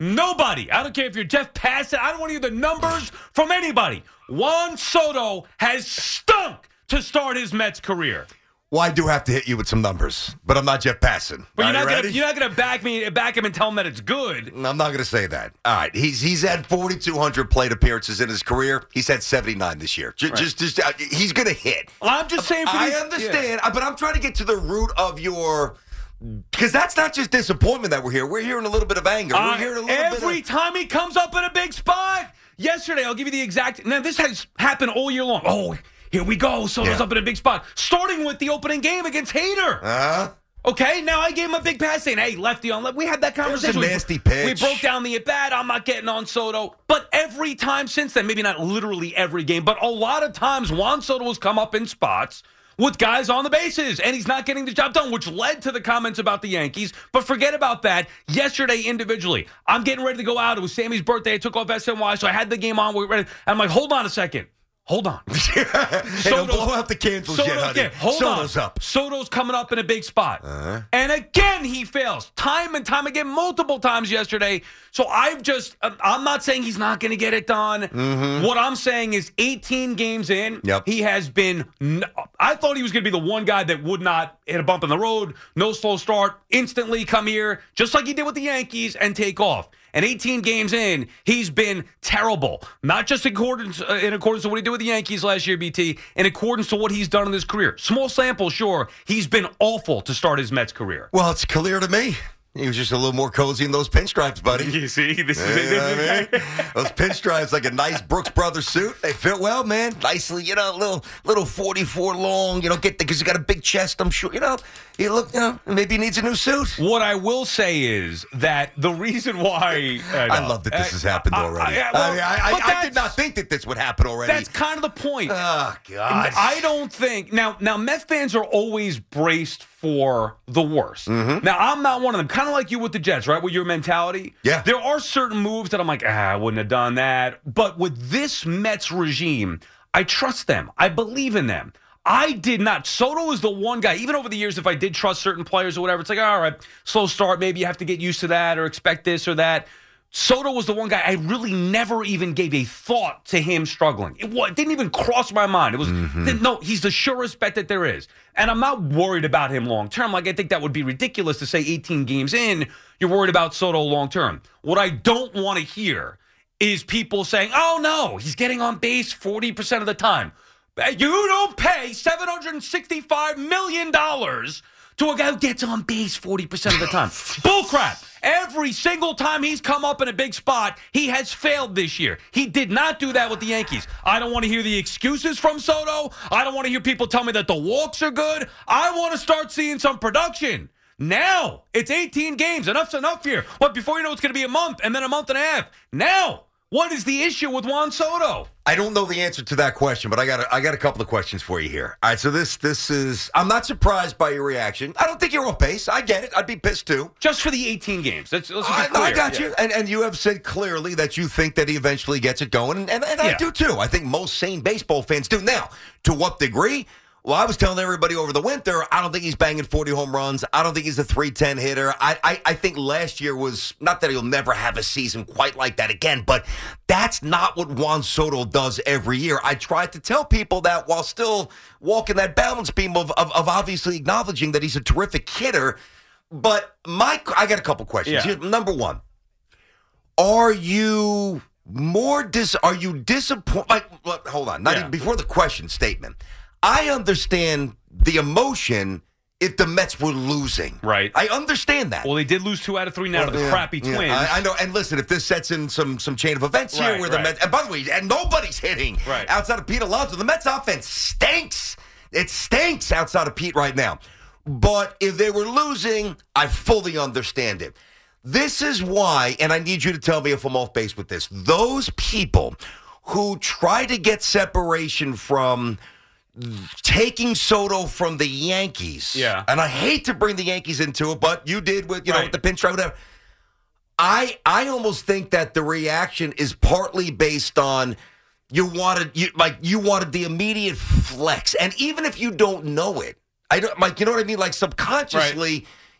Nobody. I don't care if you're Jeff Passan. I don't want to hear the numbers from anybody. Juan Soto has stunk to start his Mets career. Well, I do have to hit you with some numbers, but I'm not Jeff Passan. But you're Are not you gonna you're not gonna back me back him and tell him that it's good. I'm not going to say that. All right, he's he's had forty-two hundred plate appearances in his career. He's had seventy-nine this year. Just, Right. just, just uh, he's going to hit. I'm just saying. For I these, understand, uh, but I'm trying to get to the root of your. Because that's not just disappointment that we're here. We're hearing a little bit of anger. Uh, we're hearing a little bit of. every time he comes up in a big spot. Yesterday, I'll give you the exact. Now this has happened all year long. Oh. Here we go. Soto's Yeah. up in a big spot. Starting with the opening game against Hader. Uh-huh. Okay, now I gave him a big pass saying, hey, lefty on left. We had that conversation. It was a nasty pitch. We broke down the at-bat. I'm not getting on Soto. But every time since then, maybe not literally every game, but a lot of times Juan Soto has come up in spots with guys on the bases, and he's not getting the job done, which led to the comments about the Yankees. But forget about that. Yesterday, individually, I'm getting ready to go out. It was Sammy's birthday. I took off S N Y, so I had the game on. We were ready. I'm like, hold on a second. Hold on. Hey, don't blow out the candles Soto, yet, honey. yeah, hold Soto's on. up. Soto's coming up in a big spot. Uh-huh. And again, he fails. Time and time again, multiple times yesterday. So I've just, I'm not saying he's not going to get it done. Mm-hmm. What I'm saying is eighteen games in, Yep. he has been, I thought he was going to be the one guy that would not hit a bump in the road, no slow start, instantly come here, just like he did with the Yankees, and take off. And eighteen games in, he's been terrible. Not just in accordance, uh, in accordance to what he did with the Yankees last year, B T, in accordance to what he's done in his career. Small sample, sure. He's been awful to start his Mets career. Well, it's clear to me. He was just a little more cozy in those pinstripes, buddy. You see, this is, You know this what I mean? Those pinstripes, like a nice Brooks Brothers suit. They fit well, man. Nicely, you know, little little forty-four long. You know, get because you got a big chest. I'm sure. You know, he look. You know, maybe he needs a new suit. What I will say is that the reason why I, I love that this has happened already. I, I, well, I, mean, I, but I, I did not think that this would happen already. That's kind of the point. Oh God! I don't think now. Now, Mets fans are always braced for the worst. Mm-hmm. Now, I'm not one of them. Kind of like you with the Jets, right? With your mentality. Yeah. There are certain moves that I'm like, ah, I wouldn't have done that. But with this Mets regime, I trust them. I believe in them. I did not. Soto is the one guy, even over the years, if I did trust certain players or whatever, it's like, all right, slow start. Maybe you have to get used to that or expect this or that. Soto was the one guy I really never even gave a thought to him struggling. It, it didn't even cross my mind. It was, mm-hmm. no, he's the surest bet that there is. And I'm not worried about him long term. Like, I think that would be ridiculous to say eighteen games in, you're worried about Soto long term. What I don't want to hear is people saying, oh, no, he's getting on base forty percent of the time. You don't pay seven hundred sixty-five million dollars to a guy who gets on base forty percent of the time. Bullcrap. Every single time he's come up in a big spot, he has failed this year. He did not do that with the Yankees. I don't want to hear the excuses from Soto. I don't want to hear people tell me that the walks are good. I want to start seeing some production. Now, it's eighteen games. Enough's enough here. But before you know, it's going to be a month and then a month and a half. Now, what is the issue with Juan Soto? I don't know the answer to that question, but I got a, I got a couple of questions for you here. All right, so this this is I'm not surprised by your reaction. I don't think you're off base. I get it. I'd be pissed too. Just for the eighteen games. Let's, let's be I, clear. I got yeah. you. And and you have said clearly that you think that he eventually gets it going, and, and, and I Yeah. do too. I think most sane baseball fans do. Now, to what degree? Well, I was telling everybody over the winter, I don't think he's banging forty home runs. I don't think he's a three ten hitter. I, I, I think last year was, not that he'll never have a season quite like that again, but that's not what Juan Soto does every year. I tried to tell people that while still walking that balance beam of, of, of obviously acknowledging that he's a terrific hitter. But my, I got a couple questions. Yeah. Here, number one, are you more dis, are you disappointed? Like, look, hold on. Not Yeah. even before the question statement. I understand the emotion if the Mets were losing. Right. I understand that. Well, they did lose two out of three now to the Yeah, crappy yeah. Twins. I, I know. And listen, if this sets in some some chain of events here Right, where the right. Mets, and by the way, and nobody's hitting Right. outside of Pete Alonso. The Mets offense stinks. It stinks outside of Pete right now. But if they were losing, I fully understand it. This is why, and I need you to tell me if I'm off base with this, those people who try to get separation from taking Soto from the Yankees. Yeah. And I hate to bring the Yankees into it, but you did with, you know, Right. with the pinstripe, whatever. I I almost think that the reaction is partly based on you wanted you like you wanted the immediate flex. And even if you don't know it, I don't like you know what I mean? Like subconsciously,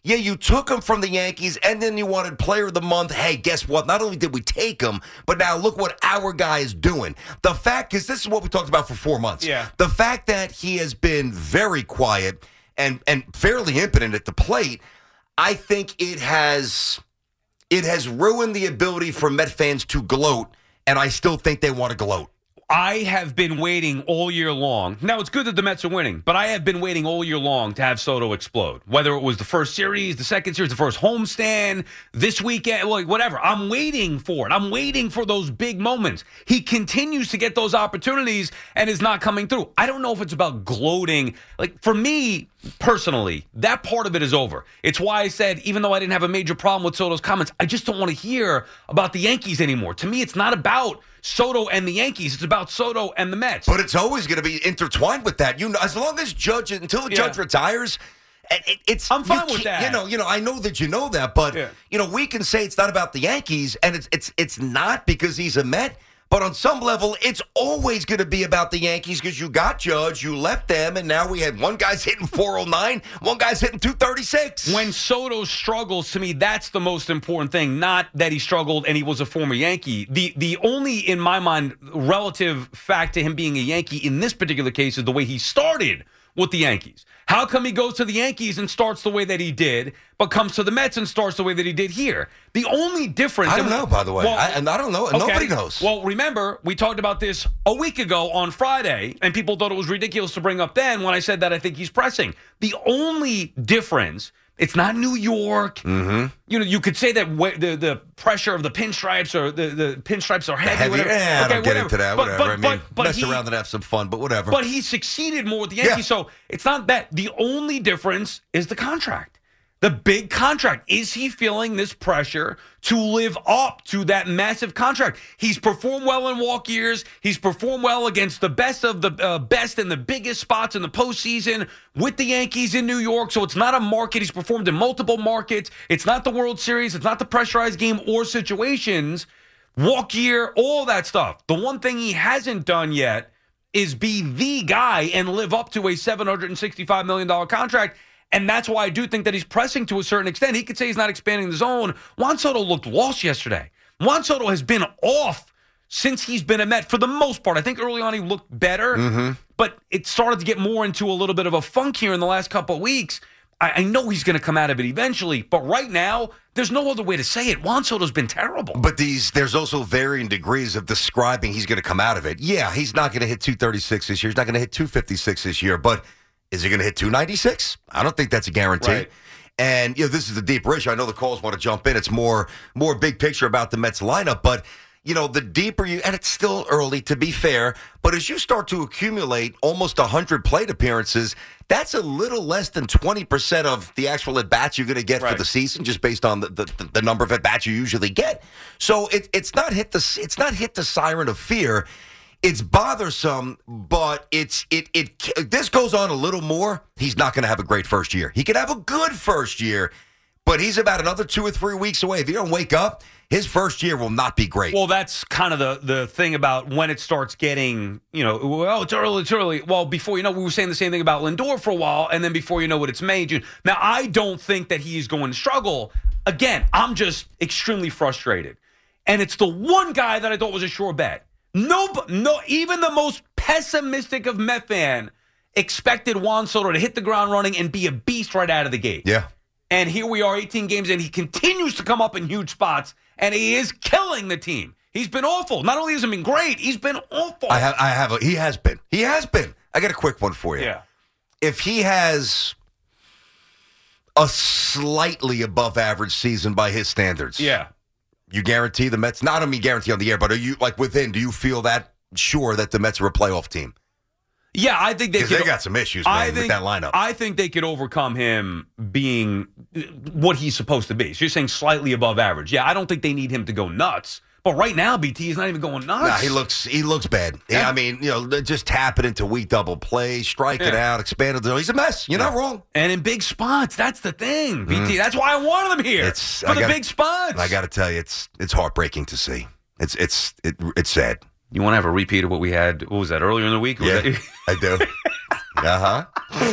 Yeah, you took him from the Yankees, and then you wanted player of the month. Hey, guess what? Not only did we take him, but now look what our guy is doing. The fact is, this is what we talked about for four months. Yeah. The fact that he has been very quiet and, and fairly impotent at the plate, I think it has it has ruined the ability for Met fans to gloat, and I still think they want to gloat. I have been waiting all year long. Now, it's good that the Mets are winning, but I have been waiting all year long to have Soto explode. Whether it was the first series, the second series, the first homestand, this weekend, like whatever. I'm waiting for it. I'm waiting for those big moments. He continues to get those opportunities and is not coming through. I don't know if it's about gloating. Like, for me, personally, that part of it is over. It's why I said, even though I didn't have a major problem with Soto's comments, I just don't want to hear about the Yankees anymore. To me, it's not about Soto and the Yankees. It's about Soto and the Mets. But it's always going to be intertwined with that. You know, as long as Judge, until the Yeah. Judge retires, it, it's I'm fine you with can't- that. You know, you know, I know that you know that, but Yeah. you know, we can say it's not about the Yankees, and it's it's it's not because he's a Met. But on some level, it's always going to be about the Yankees because you got Judge, you left them, and now we had one guy's hitting four oh nine, one guy's hitting two thirty-six. When Soto struggles, to me, that's the most important thing. Not that he struggled and he was a former Yankee. The the only, in my mind, relative fact to him being a Yankee in this particular case is the way he started with the Yankees. How come he goes to the Yankees and starts the way that he did, but comes to the Mets and starts the way that he did here? The only difference... I don't know, by the way. I, and I don't know. Okay. Nobody knows. Well, remember, we talked about this a week ago on Friday, and people thought it was ridiculous to bring up then when I said that I think he's pressing. The only difference... It's not New York. Mm-hmm. You know, you could say that w- the the pressure of the pinstripes or the, the pinstripes are heavy. Heavy, whatever. yeah, I Okay, don't get whatever. into that. But, Whatever. but, I mean, but, but mess he, around and have some fun, but whatever. But he succeeded more with the Yankees, Yeah. so it's not that. The only difference is the contract. The big contract. Is he feeling this pressure to live up to that massive contract? He's performed well in walk years. He's performed well against the best of the uh, best in the biggest spots in the postseason with the Yankees in New York. So it's not a market. He's performed in multiple markets. It's not the World Series. It's not the pressurized game or situations. Walk year, all that stuff. The one thing he hasn't done yet is be the guy and live up to a seven hundred sixty-five million dollars contract. And that's why I do think that he's pressing to a certain extent. He could say he's not expanding the zone. Juan Soto looked lost yesterday. Juan Soto has been off since he's been a Met for the most part. I think early on he looked better, Mm-hmm. but it started to get more into a little bit of a funk here in the last couple of weeks. I, I know he's going to come out of it eventually, but right now, there's no other way to say it. Juan Soto's been terrible. But these, there's also varying degrees of describing he's going to come out of it. Yeah, he's not going to hit two thirty-six this year. He's not going to hit two fifty-six this year, but is he going to hit two ninety-six? I don't think that's a guarantee. Right. And, you know, this is the deeper issue. I know the calls want to jump in. It's more more big picture about the Mets lineup. But, you know, the deeper you, and it's still early to be fair, but as you start to accumulate almost one hundred plate appearances, that's a little less than twenty percent of the actual at-bats you're going to get Right. for the season, just based on the, the, the number of at-bats you usually get. So it, it's not hit the it's not hit the siren of fear. It's bothersome, but it's it it. This goes on a little more. He's not going to have a great first year. He could have a good first year, but he's about another two or three weeks away. If he don't wake up, his first year will not be great. Well, that's kind of the, the thing about when it starts getting, you know, well, it's early, it's early. Well, before you know, we were saying the same thing about Lindor for a while, and then before you know it, it's May, June. Now, I don't think that he's going to struggle. Again, I'm just extremely frustrated. And it's the one guy that I thought was a sure bet. No, no, even the most pessimistic of Met fan expected Juan Soto to hit the ground running and be a beast right out of the gate. Yeah. And here we are, eighteen games in. He continues to come up in huge spots, and he is killing the team. He's been awful. Not only has he been great, he's been awful. I have, I have. A, he has been. He has been. I got a quick one for you. Yeah. If he has a slightly above average season by his standards, Yeah. you guarantee the Mets, not only guarantee on the air, but are you, like, within, do you feel that sure that the Mets are a playoff team? Yeah, I think they Because could. they got some issues, man, I with think, that lineup. I think they could overcome him being what he's supposed to be. So you're saying slightly above average. Yeah, I don't think they need him to go nuts. But right now, B T is not even going nuts. Nah, he looks he looks bad. Yeah. I mean, you know, just tapping into weak double plays, striking Yeah. out, expanded. He's a mess. You're not wrong. And in big spots, that's the thing, B T. That's why I wanted him here. It's for I the gotta- big spots. I got to tell you, it's it's heartbreaking to see. It's it's it, it's sad. You want to have a repeat of what we had, what was that, earlier in the week? Or Yeah, was that- I do. Uh-huh.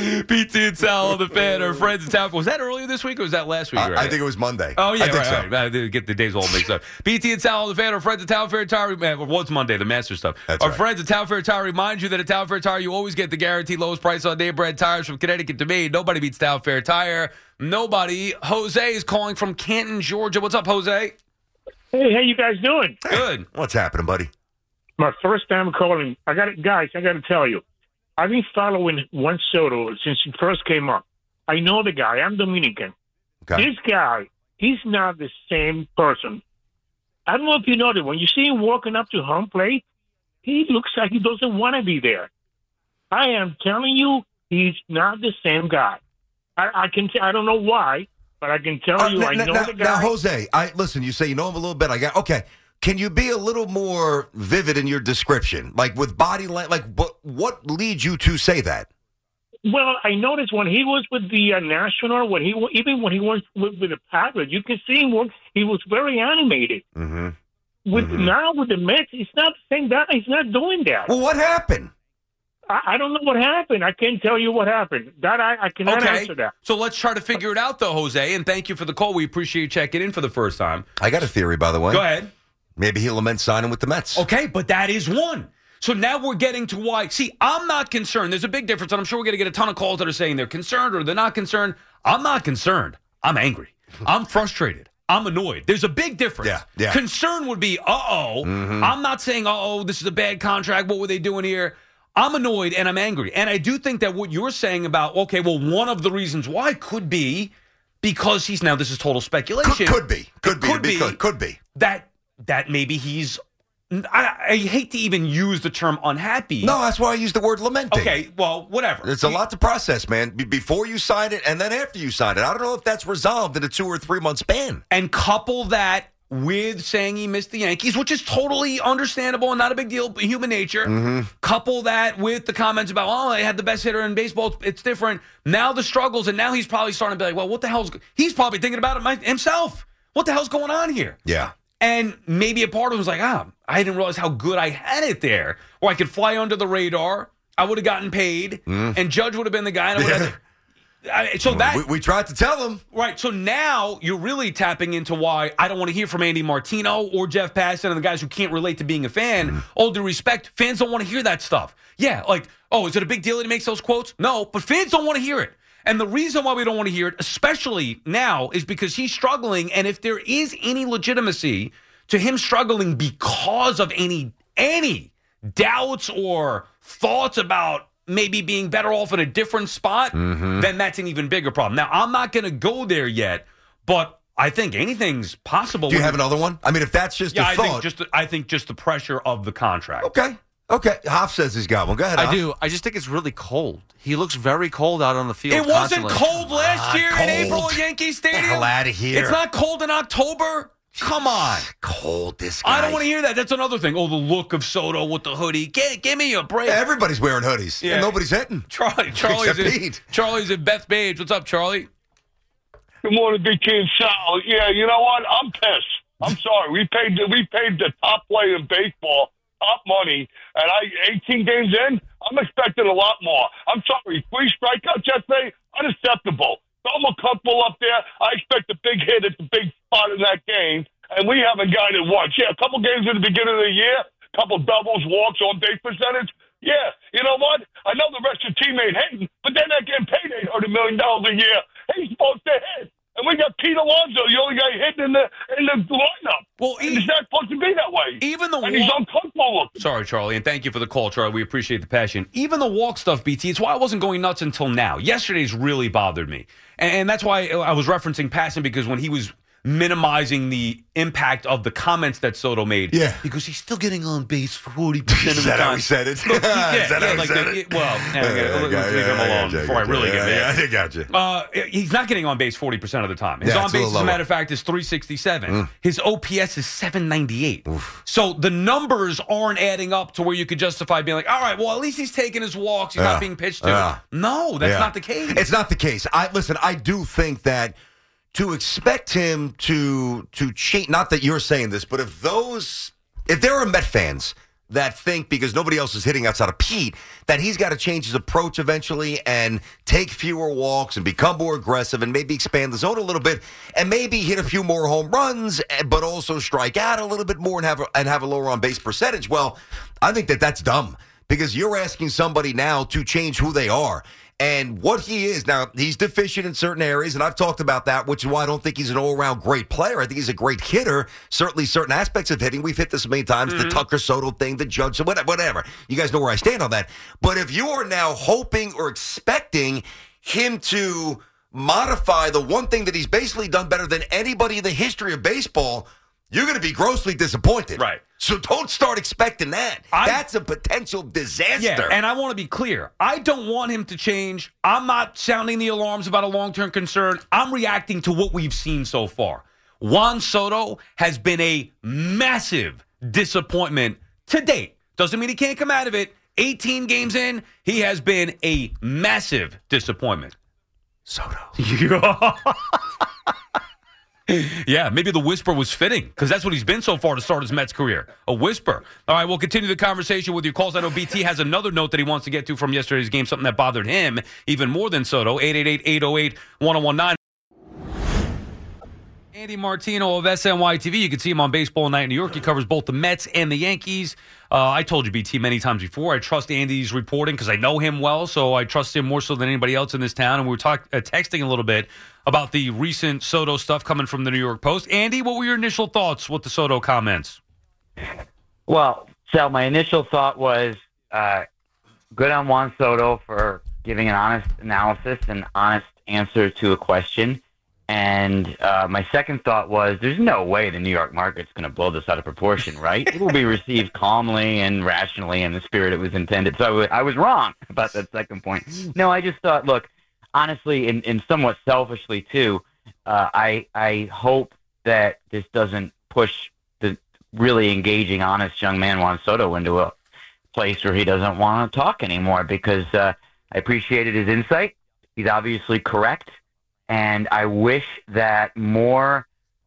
P T and Sal on the Fan, our friends in town. Was that earlier this week or was that last week? Uh, right? I think it was Monday. Oh, yeah, I think right, so. right. I did get the days all mixed up. P T and Sal on the Fan, our friends at Town Fair Tire. Well, what's Monday? The Master stuff. That's our right. friends at Town Fair Tire remind you that at Town Fair Tire, you always get the guaranteed lowest price on name brand tires from Connecticut to Maine. Nobody beats Town Fair Tire. Nobody. Jose is calling from Canton, Georgia. What's up, Jose? Hey, how you guys doing? Good. What's happening, buddy? My first time calling. I got it, guys. I got to tell you, I've been following Juan Soto since he first came up. I know the guy. I'm Dominican. Okay. This guy, he's not the same person. I don't know if you noticed, when you see him walking up to home plate, he looks like he doesn't want to be there. I am telling you, he's not the same guy. I, I can. T- I don't know why, but I can tell Uh, you, now, I know now, the guy. now, Jose, I listen. You say you know him a little bit. I got okay. Can you be a little more vivid in your description, like with body language? Like, what what leads you to say that? Well, I noticed when he was with the uh, National, when he even when he was with, with the Padres, you can see him. Work, he was very animated. Mm-hmm. With Mm-hmm. now with the Mets, he's not the same guy. He's not doing that. Well, what happened? I, I don't know what happened. I can't tell you what happened. That I, I cannot Okay. answer that. So let's try to figure it out, though, Jose. And thank you for the call. We appreciate you checking in for the first time. I got a theory, by the way. Go ahead. Maybe he'll lament signing with the Mets. Okay, but that is one. So now we're getting to why. See, I'm not concerned. There's a big difference, and I'm sure we're going to get a ton of calls that are saying they're concerned or they're not concerned. I'm not concerned. I'm angry. I'm frustrated. I'm annoyed. There's a big difference. Yeah, yeah. Concern would be, uh-oh. Mhm. I'm not saying, uh-oh, this is a bad contract. What were they doing here? I'm annoyed and I'm angry. And I do think that what you're saying about, okay, well, one of the reasons why could be because he's now, this is total speculation. Could, could be. Could be. Could to be. Could, could be. That that maybe he's, I, I hate to even use the term unhappy. No, that's why I use the word lamenting. Okay, well, whatever. It's a lot to process, man. Be- before you sign it and then after you sign it. I don't know if that's resolved in a two or three month span. And couple that with saying he missed the Yankees, which is totally understandable and not a big deal, but human nature. Mm-hmm. Couple that with the comments about, oh, they had the best hitter in baseball. It's different. Now the struggles, and now he's probably starting to be like, well, what the hell's... He's probably thinking about it my- himself. What the hell's going on here? Yeah. And maybe a part of him was like, ah, I didn't realize how good I had it there. Or I could fly under the radar. I would have gotten paid. Mm. And Judge would have been the guy. And I would have I, so that we, we tried to tell him. Right. So now you're really tapping into why I don't want to hear from Andy Martino or Jeff Passan and the guys who can't relate to being a fan. Mm. All due respect, fans don't want to hear that stuff. Yeah, like, oh, is it a big deal that he makes those quotes? No, but fans don't want to hear it. And the reason why we don't want to hear it, especially now, is because he's struggling. And if there is any legitimacy to him struggling because of any any doubts or thoughts about maybe being better off in a different spot, Mm-hmm. then that's an even bigger problem. Now, I'm not going to go there yet, but I think anything's possible. Do you when- have another one? I mean, if that's just yeah, a I thought. think just the, I think just the pressure of the contract. Okay. Okay. Hoff says he's got one. Go ahead, I Hoff. do. I just think it's really cold. He looks very cold out on the field. It wasn't constantly. cold last Ah, year cold. in April at Yankee Stadium. hell outta here. It's not cold in October. Come on. Cold, this guy. I don't want to hear that. That's another thing. Oh, the look of Soto with the hoodie. Give, give me a break. Yeah, everybody's wearing hoodies. Yeah. And nobody's hitting. Charlie, Charlie's Except in, Pete. Charlie's in Beth Page. What's up, Charlie? Good morning, Big King Sal. Yeah, you know what? I'm pissed. I'm sorry. We paid the, we paid the top player in baseball top money, and I eighteen games in, I'm expecting a lot more. I'm sorry. Three strikeouts yesterday, unacceptable. Almost comfortable up there. I expect a big hit at the big spot in that game, and we haven't got it once. Yeah, a couple games at the beginning of the year, a couple doubles, walks, on base percentage. Yeah, you know what? I know the rest of the team ain't hitting, but they're not getting paid eight hundred million dollars a year. He's supposed to hit. And we got Pete Alonso, the only guy hitting in the in the lineup. Well, and it's not supposed to be that way. Even the and he's walk- uncomfortable looking. Sorry, Charlie, and thank you for the call, Charlie. We appreciate the passion. Even the walk stuff, B T, it's why I wasn't going nuts until now. Yesterday's really bothered me. And, and that's why I was referencing Passan, because when he was minimizing the impact of the comments that Soto made, Yeah. because he's still getting on base forty percent of Is the that time. how he said it? Look, he- yeah, Is that yeah, how he like said the- it? Well, yeah, okay, Yeah, let's yeah, leave yeah, him yeah, alone yeah, before I yeah, really yeah, get mad. yeah, I got you. Uh, he's not getting on base forty percent of the time. His Yeah, on it's a base, little as a matter lower. of fact, is three sixty-seven. His O P S is seven ninety-eight. So the numbers aren't adding up to where you could justify being like, all right, well, at least he's taking his walks. He's Yeah. not being pitched to. Yeah. No, that's Yeah. not the case. It's not the case. I listen. I do think that to expect him to to change. Not that you're saying this, but if those, if there are Met fans that think, because nobody else is hitting outside of Pete, that he's got to change his approach eventually and take fewer walks and become more aggressive and maybe expand the zone a little bit and maybe hit a few more home runs, but also strike out a little bit more and have a, and have a lower on base percentage. Well, I think that that's dumb, because you're asking somebody now to change who they are. And what he is now, he's deficient in certain areas, and I've talked about that, which is why I don't think he's an all-around great player. I think he's a great hitter. Certainly certain aspects of hitting. We've hit this many times, mm-hmm. the Tucker Soto thing, the Judge, whatever. You guys know where I stand on that. But if you are now hoping or expecting him to modify the one thing that he's basically done better than anybody in the history of baseball, you're going to be grossly disappointed. Right. So don't start expecting that. I, That's a potential disaster. Yeah, and I want to be clear. I don't want him to change. I'm not sounding the alarms about a long-term concern. I'm reacting to what we've seen so far. Juan Soto has been a massive disappointment to date. Doesn't mean he can't come out of it. eighteen games in, he has been a massive disappointment. Soto. Yeah, maybe the whisper was fitting, because that's what he's been so far to start his Mets career, a whisper. All right, we'll continue the conversation with your calls. I know B T has another note that he wants to get to from yesterday's game, something that bothered him even more than Soto. eight eight eight, eight oh eight, one oh one nine. Andy Martino of S N Y T V. You can see him on Baseball Night in New York. He covers both the Mets and the Yankees. Uh, I told you, B T, many times before, I trust Andy's reporting because I know him well, so I trust him more so than anybody else in this town. And we were talk- uh, texting a little bit about the recent Soto stuff coming from the New York Post. Andy, what were your initial thoughts with the Soto comments? Well, Sal, my initial thought was uh, good on Juan Soto for giving an honest analysis and honest answer to a question. And uh, my second thought was, there's no way the New York market's going to blow this out of proportion, right? It will be received calmly and rationally in the spirit it was intended. So I, w- I was wrong about that second point. No, I just thought, look, honestly, and, and somewhat selfishly too, uh, I I hope that this doesn't push the really engaging, honest young man Juan Soto into a place where he doesn't want to talk anymore, because uh, I appreciated his insight. He's obviously correct. And I wish that more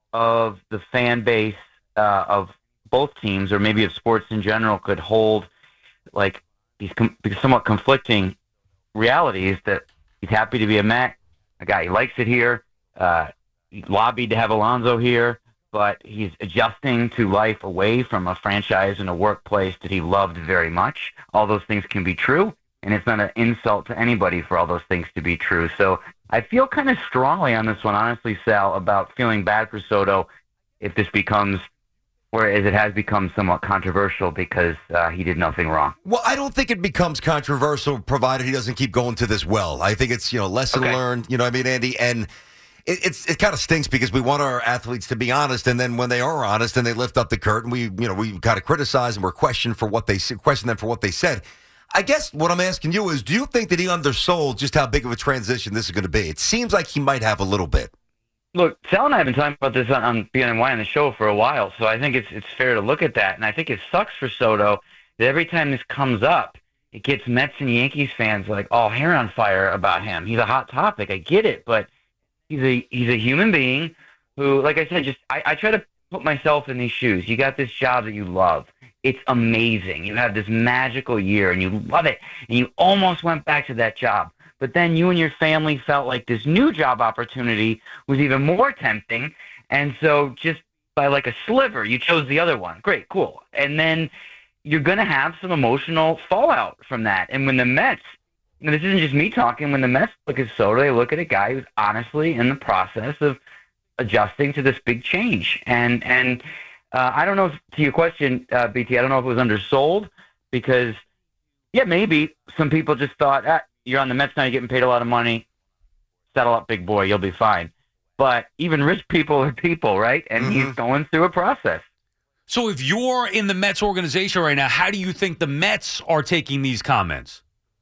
of the fan base uh, of both teams, or maybe of sports in general, could hold like these com- somewhat conflicting realities that he's happy to be a Met, a guy he likes it here, uh, he lobbied to have Alonso here, but he's adjusting to life away from a franchise and a workplace that he loved very much. All those things can be true, and it's not an insult to anybody for all those things to be true. So I feel kind of strongly on this one, honestly, Sal, about feeling bad for Soto if this becomes, whereas it has become somewhat controversial because uh, he did nothing wrong. Well, I don't think it becomes controversial provided he doesn't keep going to this well. I think it's, you know, lesson Okay. learned, you know what I mean, Andy? And it, it's it kind of stinks because we want our athletes to be honest, and then when they are honest and they lift up the curtain, we, you know, we kind of criticize and we're questioned for what they question them for what they said. I guess what I'm asking you is, do you think that he undersold just how big of a transition this is going to be? It seems like he might have a little bit. Look, Sal and I have been talking about this on, on B N N Y on the show for a while, so I think it's it's fair to look at that. And I think it sucks for Soto that every time this comes up, it gets Mets and Yankees fans like all hair on fire about him. He's a hot topic. I get it, but he's a he's a human being who, like I said, just I, I try to put myself in these shoes. You got this job that you love. It's amazing. You have this magical year, and you love it, and you almost went back to that job. But then you and your family felt like this new job opportunity was even more tempting, and so just by like a sliver, you chose the other one. Great, cool. And then you're going to have some emotional fallout from that. And when the Mets, and this isn't just me talking, when the Mets look at Soto, they look at a guy who's honestly in the process of adjusting to this big change. And and uh, I don't know, if, to your question, uh, B T, I don't know if it was undersold because, yeah, maybe some people just thought, ah, you're on the Mets now, you're getting paid a lot of money, settle up, big boy, you'll be fine. But even rich people are people, right? And mm-hmm. he's going through a process. So if you're in the Mets organization right now, how do you think the Mets are taking these comments?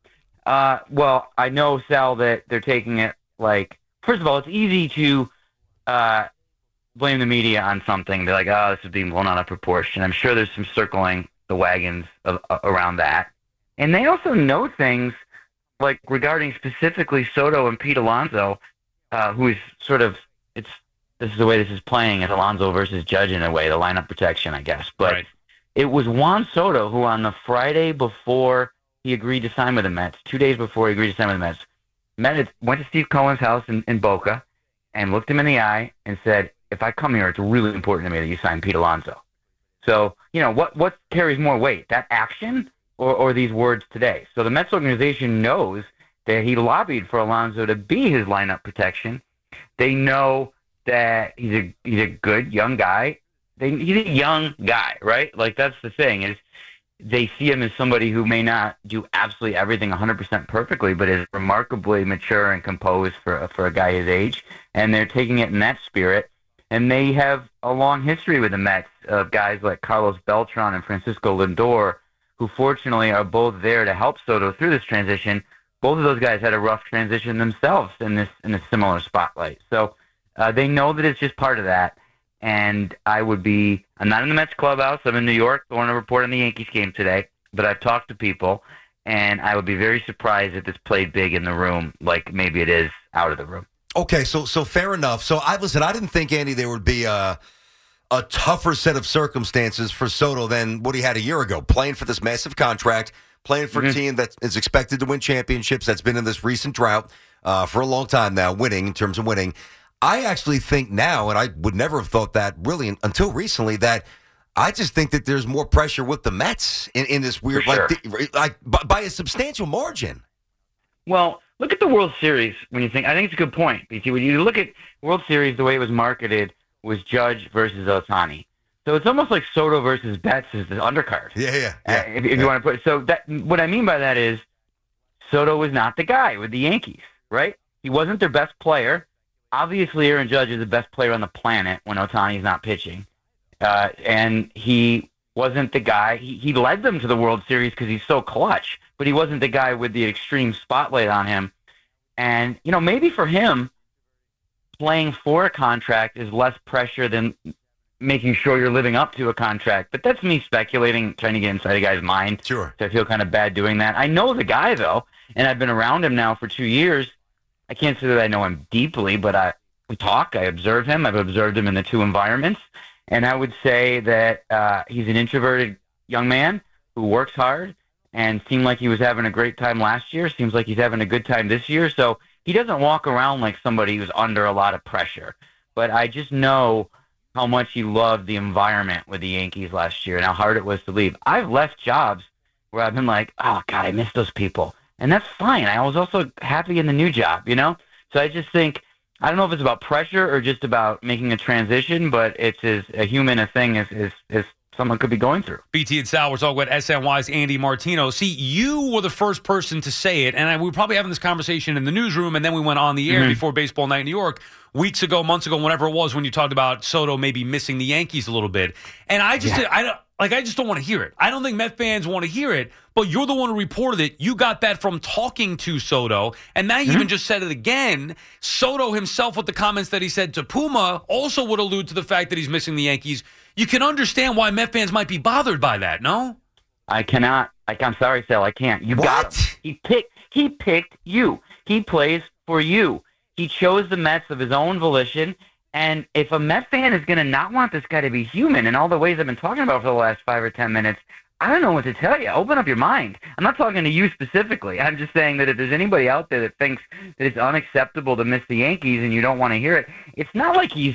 Uh, well, I know, Sal, that they're taking it like, first of all, it's easy to uh, blame the media on something. They're like, oh, this is being blown out of proportion. I'm sure there's some circling the wagons of, uh, around that. And they also know things like regarding specifically Soto and Pete Alonso, uh, who is sort of, it's this is the way this is playing. It's Alonso versus Judge in a way, the lineup protection, I guess. But right. It was Juan Soto who on the Friday before he agreed to sign with the Mets, two days before he agreed to sign with the Mets, met, went to Steve Cohen's house in, in Boca and looked him in the eye and said, if I come here, it's really important to me that you sign Pete Alonso. So, you know, what, what carries more weight, that action or, or these words today? So the Mets organization knows that he lobbied for Alonso to be his lineup protection. They know that he's a he's a good young guy. They, he's a young guy, right? Like, that's the thing, is they see him as somebody who may not do absolutely everything one hundred percent perfectly, but is remarkably mature and composed for, for a guy his age. And they're taking it in that spirit. And they have a long history with the Mets of guys like Carlos Beltran and Francisco Lindor, who fortunately are both there to help Soto through this transition. Both of those guys had a rough transition themselves in this in a similar spotlight. So uh, they know that it's just part of that. And I would be, I'm not in the Mets clubhouse. I'm in New York. I want to report on the Yankees game today. But I've talked to people, and I would be very surprised if this played big in the room like maybe it is out of the room. Okay, so so fair enough. So I listen, I didn't think, Andy, there would be a, a tougher set of circumstances for Soto than what he had a year ago, playing for this massive contract, playing for mm-hmm. a team that is expected to win championships, that's been in this recent drought uh, for a long time now, winning in terms of winning. I actually think now, and I would never have thought that really until recently, that I just think that there's more pressure with the Mets in, in this weird, sure. like, like by, by a substantial margin. Well, look at the World Series when you think. I think it's a good point, B T. When you look at World Series, the way it was marketed was Judge versus Ohtani. So it's almost like Soto versus Betts is the undercard. Yeah, yeah. yeah uh, if, if yeah. you want to put so that what I mean by that is Soto was not the guy with the Yankees, right? He wasn't their best player. Obviously, Aaron Judge is the best player on the planet when Ohtani's not pitching, uh, and he wasn't the guy. He, he led them to the World Series because he's so clutch, but he wasn't the guy with the extreme spotlight on him. And, you know, maybe for him, playing for a contract is less pressure than making sure you're living up to a contract. But that's me speculating, trying to get inside a guy's mind. Sure. So I feel kind of bad doing that. I know the guy, though, and I've been around him now for two years. I can't say that I know him deeply, but I we talk. I observe him. I've observed him in the two environments. And I would say that uh, he's an introverted young man who works hard and seemed like he was having a great time last year. Seems like he's having a good time this year. So he doesn't walk around like somebody who's under a lot of pressure. But I just know how much he loved the environment with the Yankees last year and how hard it was to leave. I've left jobs where I've been like, oh, God, I miss those people. And that's fine. I was also happy in the new job, you know? So I just think, I don't know if it's about pressure or just about making a transition, but it's as a human a thing as, as, as someone could be going through. B T and Sal, we're talking about S N Y's Andy Martino. See, you were the first person to say it, and I, we were probably having this conversation in the newsroom, and then we went on the air mm-hmm. before Baseball Night in New York, weeks ago, months ago, whenever it was, when you talked about Soto maybe missing the Yankees a little bit. And I just, yeah. I don't. Like, I just don't want to hear it. I don't think Met fans want to hear it, but you're the one who reported it. You got that from talking to Soto, and now you mm-hmm. even just said it again. Soto himself, with the comments that he said to Puma, also would allude to the fact that he's missing the Yankees. You can understand why Met fans might be bothered by that, no? I cannot. I, I'm sorry, Sal. I can't. You got him. He picked, he picked you. He plays for you. He chose the Mets of his own volition. And if a Met fan is going to not want this guy to be human in all the ways I've been talking about for the last five or ten minutes, I don't know what to tell you. Open up your mind. I'm not talking to you specifically. I'm just saying that if there's anybody out there that thinks that it's unacceptable to miss the Yankees and you don't want to hear it, it's not like he's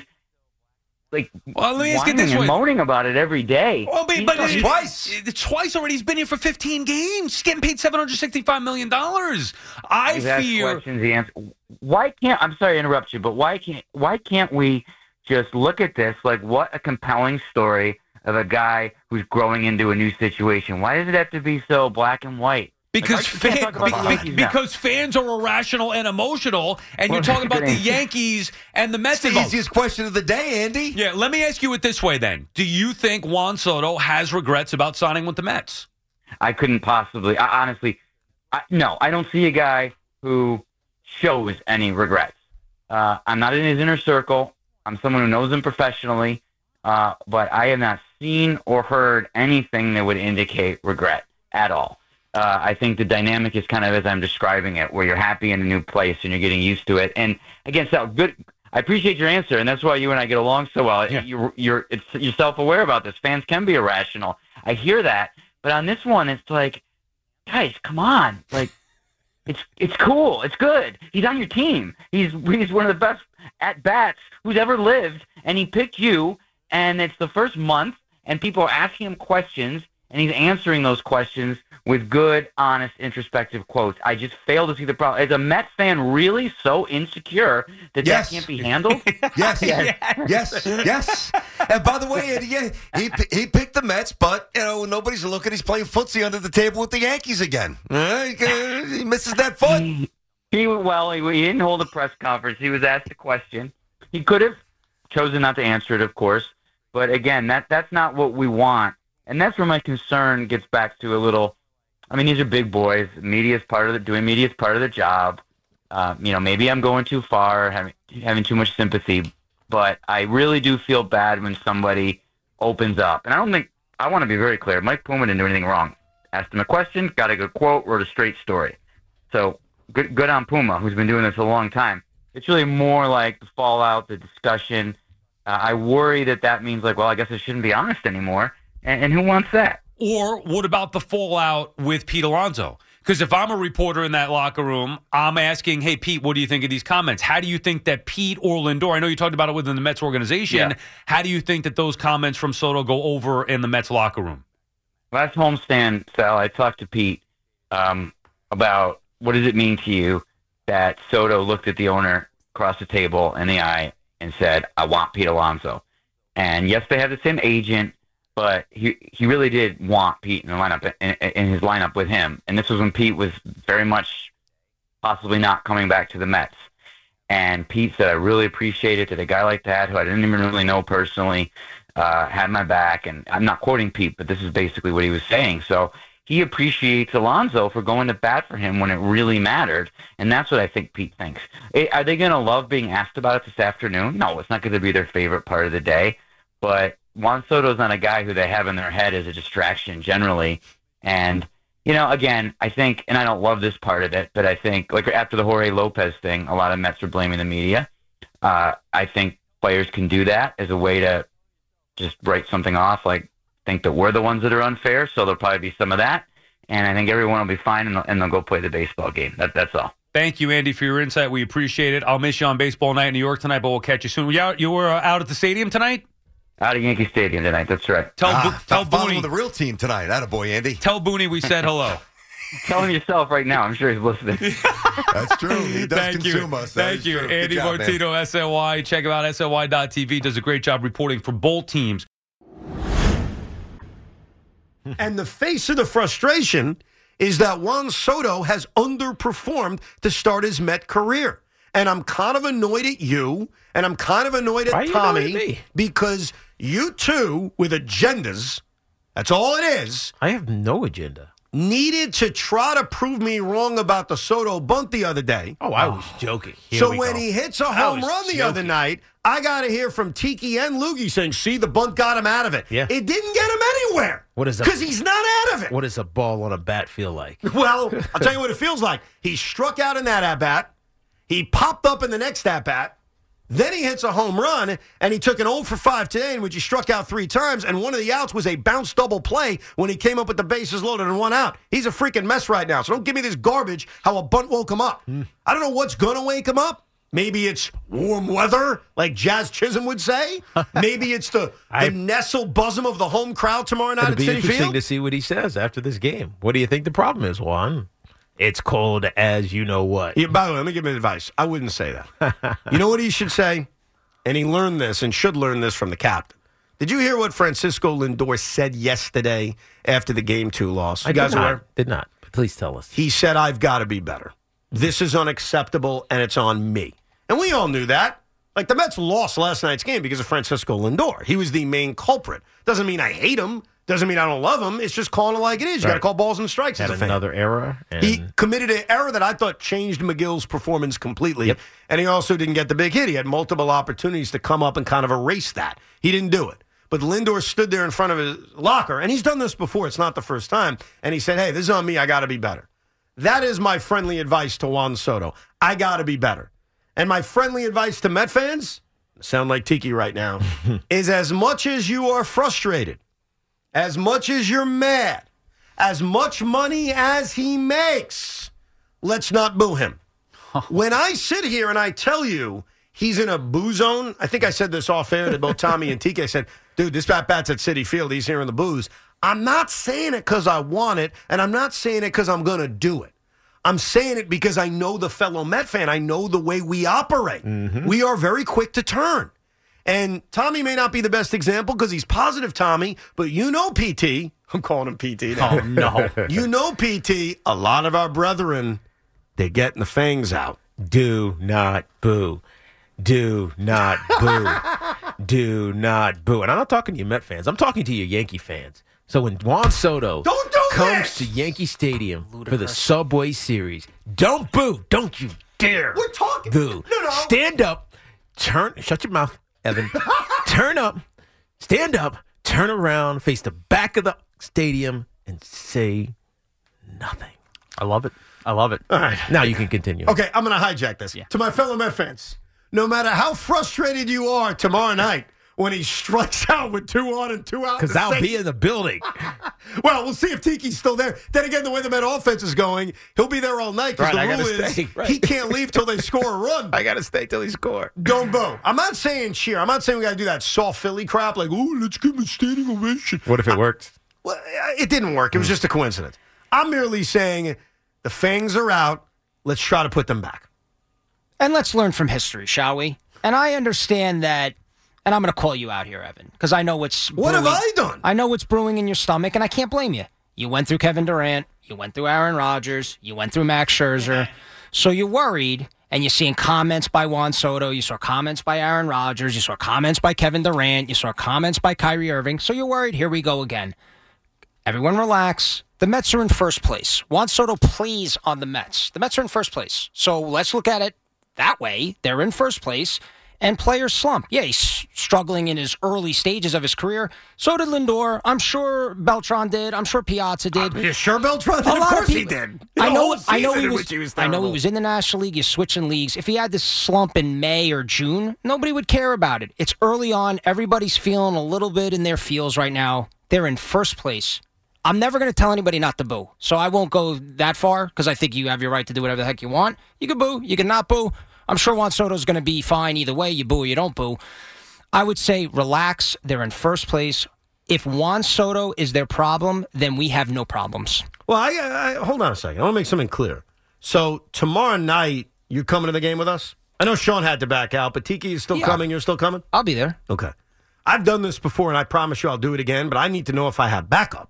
like well, let me ask whining it this and way. moaning about it every day. Well, but, but it, twice. Twice already. He's been here for fifteen games. He's getting paid seven hundred sixty-five million dollars. I He's fear. Questions, he answers. Why can't, I'm sorry to interrupt you, but why can't, why can't we just look at this like what a compelling story of a guy who's growing into a new situation? Why does it have to be so black and white? Because like, fan, be, because fans are irrational and emotional, and well, you're talking about the Yankees and the Mets. It's the easiest question of the day, Andy. Yeah, let me ask you it this way then. Do you think Juan Soto has regrets about signing with the Mets? I couldn't possibly. I, honestly, I, no, I don't see a guy who shows any regrets. Uh, I'm not in his inner circle. I'm someone who knows him professionally, uh, but I have not seen or heard anything that would indicate regret at all. Uh, I think the dynamic is kind of as I'm describing it, where you're happy in a new place and you're getting used to it. And again, Sal, good. I appreciate your answer, and that's why you and I get along so well. Yeah. You're you're it's, you're self-aware about this. Fans can be irrational. I hear that. But on this one, it's like, guys, come on. Like, it's it's cool. It's good. He's on your team. He's he's one of the best at-bats who's ever lived, and he picked you, and it's the first month, and people are asking him questions, and he's answering those questions with good, honest, introspective quotes. I just fail to see the problem. Is a Mets fan really so insecure that Yes. that can't be handled? Yes, yes, yes. And by the way, Eddie, yeah, he he picked the Mets, but you know nobody's looking. He's playing footsie under the table with the Yankees again. Uh, he misses that foot. He, he well, he, he didn't hold a press conference. He was asked a question. He could have chosen not to answer it, of course. But again, that that's not what we want, and that's where my concern gets back to a little. I mean, these are big boys. Media is part of the doing media is part of the job. Uh, you know, maybe I'm going too far, having having too much sympathy, but I really do feel bad when somebody opens up. And I don't think I want to be very clear. Mike Puma didn't do anything wrong. Asked him a question, got a good quote, wrote a straight story. So good, good on Puma, who's been doing this a long time. It's really more like the fallout, the discussion. Uh, I worry that that means like, well, I guess I shouldn't be honest anymore. And, and who wants that? Or what about the fallout with Pete Alonso? Because if I'm a reporter in that locker room, I'm asking, hey, Pete, what do you think of these comments? How do you think that Pete or Lindor, I know you talked about it within the Mets organization, Yeah. how do you think that those comments from Soto go over in the Mets locker room? Last homestand, Sal, I talked to Pete um, about what does it mean to you that Soto looked at the owner across the table in the eye and said, I want Pete Alonso. And yes, they have the same agent, but he he really did want Pete in the lineup in, in his lineup with him. And this was when Pete was very much possibly not coming back to the Mets. And Pete said, I really appreciate it that a guy like that, who I didn't even really know personally, uh, had my back. And I'm not quoting Pete, but this is basically what he was saying. So he appreciates Alonso for going to bat for him when it really mattered. And that's what I think Pete thinks. Eh, Are they going to love being asked about it this afternoon? No, it's not going to be their favorite part of the day. But Juan Soto's not a guy who they have in their head as a distraction generally. And, you know, again, I think, and I don't love this part of it, but I think, like after the Jorge Lopez thing, a lot of Mets are blaming the media. Uh, I think players can do that as a way to just write something off, like think that we're the ones that are unfair, so there'll probably be some of that. And I think everyone will be fine, and they'll, and they'll go play the baseball game. That, that's all. Thank you, Andy, for your insight. We appreciate it. I'll miss you on Baseball Night in New York tonight, but we'll catch you soon. Were you, out, you were uh, out at the stadium tonight? Out of Yankee Stadium tonight. That's right. Tell, Ah, tell following Booney. the real team tonight. Attaboy, Andy. Tell Booney we said hello. Tell him yourself right now. I'm sure he's listening. That's true. He does Thank consume you. us. That Thank is you. true. Good Andy job, man. Martino, S N Y. Check him out, S N Y dot T V. Does a great job reporting for both teams. And the face of the frustration is that Juan Soto has underperformed to start his Met career. And I'm kind of annoyed at you, and I'm kind of annoyed Why are at you Tommy annoyed at me? because you two, with agendas, that's all it is, I have no agenda. needed to try to prove me wrong about the Soto bunt the other day. Oh, I was joking. Here so we when go. he hits a I home was run the joking. other night, I got to hear from Tiki and Loogie saying, see, the bunt got him out of it. Yeah. It didn't get him anywhere What is a- because he's not out of it. What does a ball on a bat feel like? Well, I'll tell you what it feels like. He struck out in that at-bat. He popped up in the next at-bat. Then he hits a home run, and he took an oh for five today in which he struck out three times, and one of the outs was a bounce double play when he came up with the bases loaded and one out. He's a freaking mess right now, so don't give me this garbage how a bunt woke him up. I don't know what's going to wake him up. Maybe it's warm weather, like Jazz Chisholm would say. Maybe it's the, I- the nestle bosom of the home crowd tomorrow night It'll at be Citi interesting Field. to see what he says after this game. What do you think the problem is, Juan? It's cold as you know what. Yeah, by the way, let me give him advice. I wouldn't say that. You know what he should say? And he learned this and should learn this from the captain. Did you hear what Francisco Lindor said yesterday after the game two loss? You I guys did not. aware? Did not. Please tell us. He said, I've got to be better. This is unacceptable, and it's on me. And we all knew that. Like, the Mets lost last night's game because of Francisco Lindor. He was the main culprit. Doesn't mean I hate him. Doesn't mean I don't love him. It's just calling it like it is. You Right. got to call balls and strikes Had as a fan. another error. And He committed an error that I thought changed McGill's performance completely. Yep. And he also didn't get the big hit. He had multiple opportunities to come up and kind of erase that. He didn't do it. But Lindor stood there in front of his locker, and he's done this before. It's not the first time. And he said, hey, this is on me. I got to be better. That is my friendly advice to Juan Soto. I got to be better. And my friendly advice to Met fans, sound like Tiki right now, is as much as you are frustrated, as much as you're mad, as much money as he makes, let's not boo him. When I sit here and I tell you he's in a boo zone, I think I said this off air to both Tommy and T K. I said, dude, this bat bat's at Citi Field. He's here in the boos. I'm not saying it because I want it, and I'm not saying it because I'm going to do it. I'm saying it because I know the fellow Met fan. I know the way we operate. Mm-hmm. We are very quick to turn. And Tommy may not be the best example because he's positive Tommy, but you know P T. I'm calling him P T now. Oh, no. You know P T, a lot of our brethren, they're getting the fangs out. Do not boo. Do not boo. Do not boo. And I'm not talking to you Met fans. I'm talking to you Yankee fans. So when Juan Soto don't do comes this! to Yankee Stadium for the Subway Series, don't boo. Don't you dare. We're talking. Boo. No, no. Stand up. Turn. Shut your mouth, Evan. Turn up. Stand up. Turn around. Face the back of the stadium and say nothing. I love it. I love it. All right. Now you can continue. Okay, I'm going to hijack this. Yeah. To my fellow Met fans, no matter how frustrated you are tomorrow night when he strikes out with two on and two out. Because I'll be in the building. Well, we'll see if Tiki's still there. Then again, the way the Met offense is going, he'll be there all night because Right, I the rule gotta is stay, right. he can't leave till they score a run. I got to stay till he score. Don't boo. I'm not saying cheer. I'm not saying we got to do that soft Philly crap like, oh, let's give him a standing ovation. What if it worked? Well, it didn't work. It was just a coincidence. I'm merely saying the fangs are out. Let's try to put them back. And let's learn from history, shall we? And I understand that, and I'm going to call you out here, Evan, because I know what's What brewing. have I done? I know what's brewing in your stomach, and I can't blame you. You went through Kevin Durant. You went through Aaron Rodgers. You went through Max Scherzer. So you're worried, and you're seeing comments by Juan Soto. You saw comments by Aaron Rodgers. You saw comments by Kevin Durant. You saw comments by Kyrie Irving. So you're worried. Here we go again. Everyone relax. The Mets are in first place. Juan Soto plays on the Mets. The Mets are in first place. So let's look at it that way. They're in first place. And players slump. Yeah, he's struggling in his early stages of his career. So did Lindor. I'm sure Beltran did. I'm sure Piazza did. Are you sure Beltran did? A Of lot course of he people- did. I The know. whole I know season he in was. which he was I know he terrible. was in the National League. You're switching leagues. If he had this slump in May or June, nobody would care about it. It's early on. Everybody's feeling a little bit in their feels right now. They're in first place. I'm never going to tell anybody not to boo, so I won't go that far because I think you have your right to do whatever the heck you want. You can boo. You can not boo. I'm sure Juan Soto's going to be fine either way. You boo or you don't boo. I would say relax. They're in first place. If Juan Soto is their problem, then we have no problems. Well, I, I hold on a second. I want to make something clear. So tomorrow night, you're coming to the game with us? I know Sean had to back out, but Tiki is still Yeah. coming. You're still coming? I'll be there. Okay. I've done this before, and I promise you I'll do it again, but I need to know if I have backup.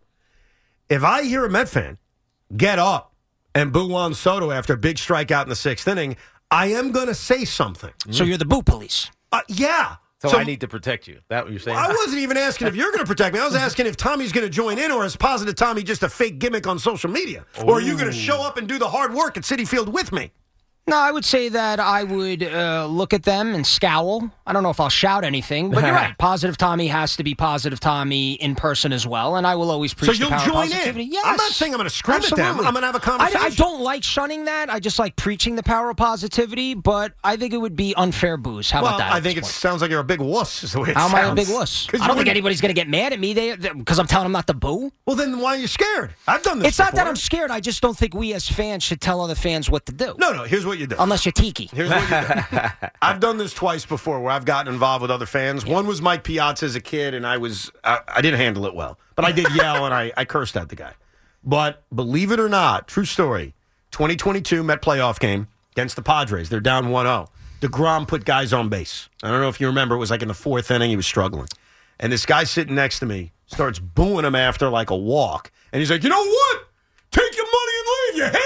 If I hear a Met fan get up and boo Juan Soto after a big strikeout in the sixth inning, I am going to say something. So you're the boo police? Uh, yeah. So, So- I need to protect you. That what you're saying? I wasn't even asking if you're going to protect me. I was asking if Tommy's going to join in, or is Positive Tommy just a fake gimmick on social media? Or are you going to show up and do the hard work at Citi Field with me? No, I would say that I would uh, look at them and scowl. I don't know if I'll shout anything, but you're right. Positive Tommy has to be Positive Tommy in person as well, and I will always preach So the you'll power of join positivity. in? Yes. I'm not saying I'm going to scream at them. Absolutely. I'm going to have a I, conversation. I don't like shunning that. I just like preaching the power of positivity, but I think it would be unfair booze. How well, about that? I think it sounds like you're a big wuss, is the way it How sounds. am I a big wuss? 'Cause I you don't think wouldn't- anybody's going to get mad at me because I'm telling them not to boo. Well, then why are you scared? I've done this It's not that before. I'm scared. I just don't think we as fans should tell other fans what to do. No, no, here's what you do. Unless you're Tiki. Here's what you do. I've done this twice before where I've gotten involved with other fans. One was Mike Piazza as a kid, and I was I, I didn't handle it well. But I did yell, and I, I cursed at the guy. But believe it or not, true story, twenty twenty-two Met playoff game against the Padres. They're down one oh. DeGrom put guys on base. I don't know if you remember. It was like in the fourth inning. He was struggling. And this guy sitting next to me starts booing him after like a walk. And he's like, you know what? Take your money and leave, you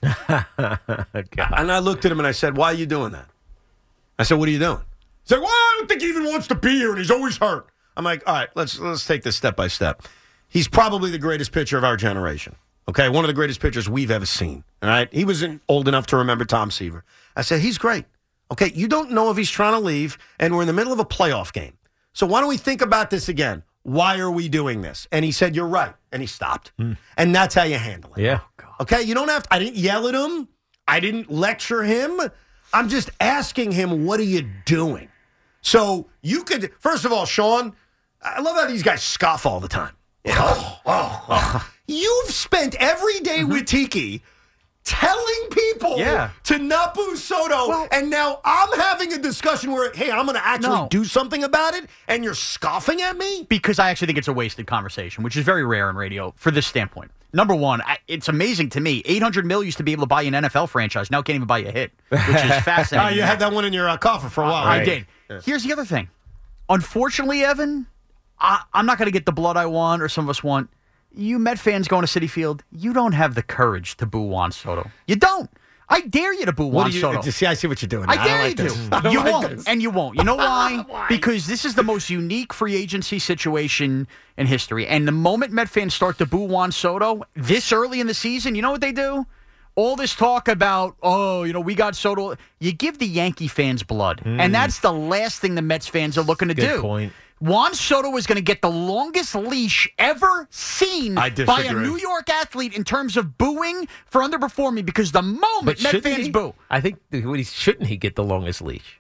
hick. And I looked at him and I said, why are you doing that? I said, what are you doing? He's like, well, I don't think he even wants to be here, and he's always hurt. I'm like, all right, let's let's take this step by step. He's probably the greatest pitcher of our generation. Okay, one of the greatest pitchers we've ever seen. All right, he wasn't old enough to remember Tom Seaver. I said, he's great. Okay, you don't know if he's trying to leave, and we're in the middle of a playoff game. So why don't we think about this again? Why are we doing this? And he said, you're right. And he stopped. Mm. And that's how you handle it. Yeah. Okay, you don't have to, I didn't yell at him. I didn't lecture him. I'm just asking him, what are you doing? So you could, first of all, Sean, I love how these guys scoff all the time. You know? oh, oh, oh. You've spent every day mm-hmm. with Tiki telling people yeah. to not boo Soto, well, and now I'm having a discussion where, hey, I'm going to actually no. do something about it, and you're scoffing at me? Because I actually think it's a wasted conversation, which is very rare in radio for this standpoint. Number one, I, it's amazing to me. eight hundred mil used to be able to buy you an N F L franchise. Now it can't even buy you a hit, which is fascinating. Oh, you had that one in your uh, coffer for a while, right? I did. Yeah. Here's the other thing. Unfortunately, Evan, I, I'm not going to get the blood I want or some of us want. You Met fans going to Citi Field, you don't have the courage to boo Juan Soto. You don't. I dare you to boo Juan you, Soto. See, I see what you're doing. I now. dare I like you this. to. You like won't, this. and you won't. You know why? why? Because this is the most unique free agency situation in history. And the moment Met fans start to boo Juan Soto this early in the season, you know what they do? All this talk about, oh, you know, we got Soto. You give the Yankee fans blood. Mm. And that's the last thing the Mets fans are looking to Good do. Point. Juan Soto is going to get the longest leash ever seen by a New York athlete in terms of booing for underperforming because the moment Met fans he? boo. I think, what he, shouldn't he get the longest leash?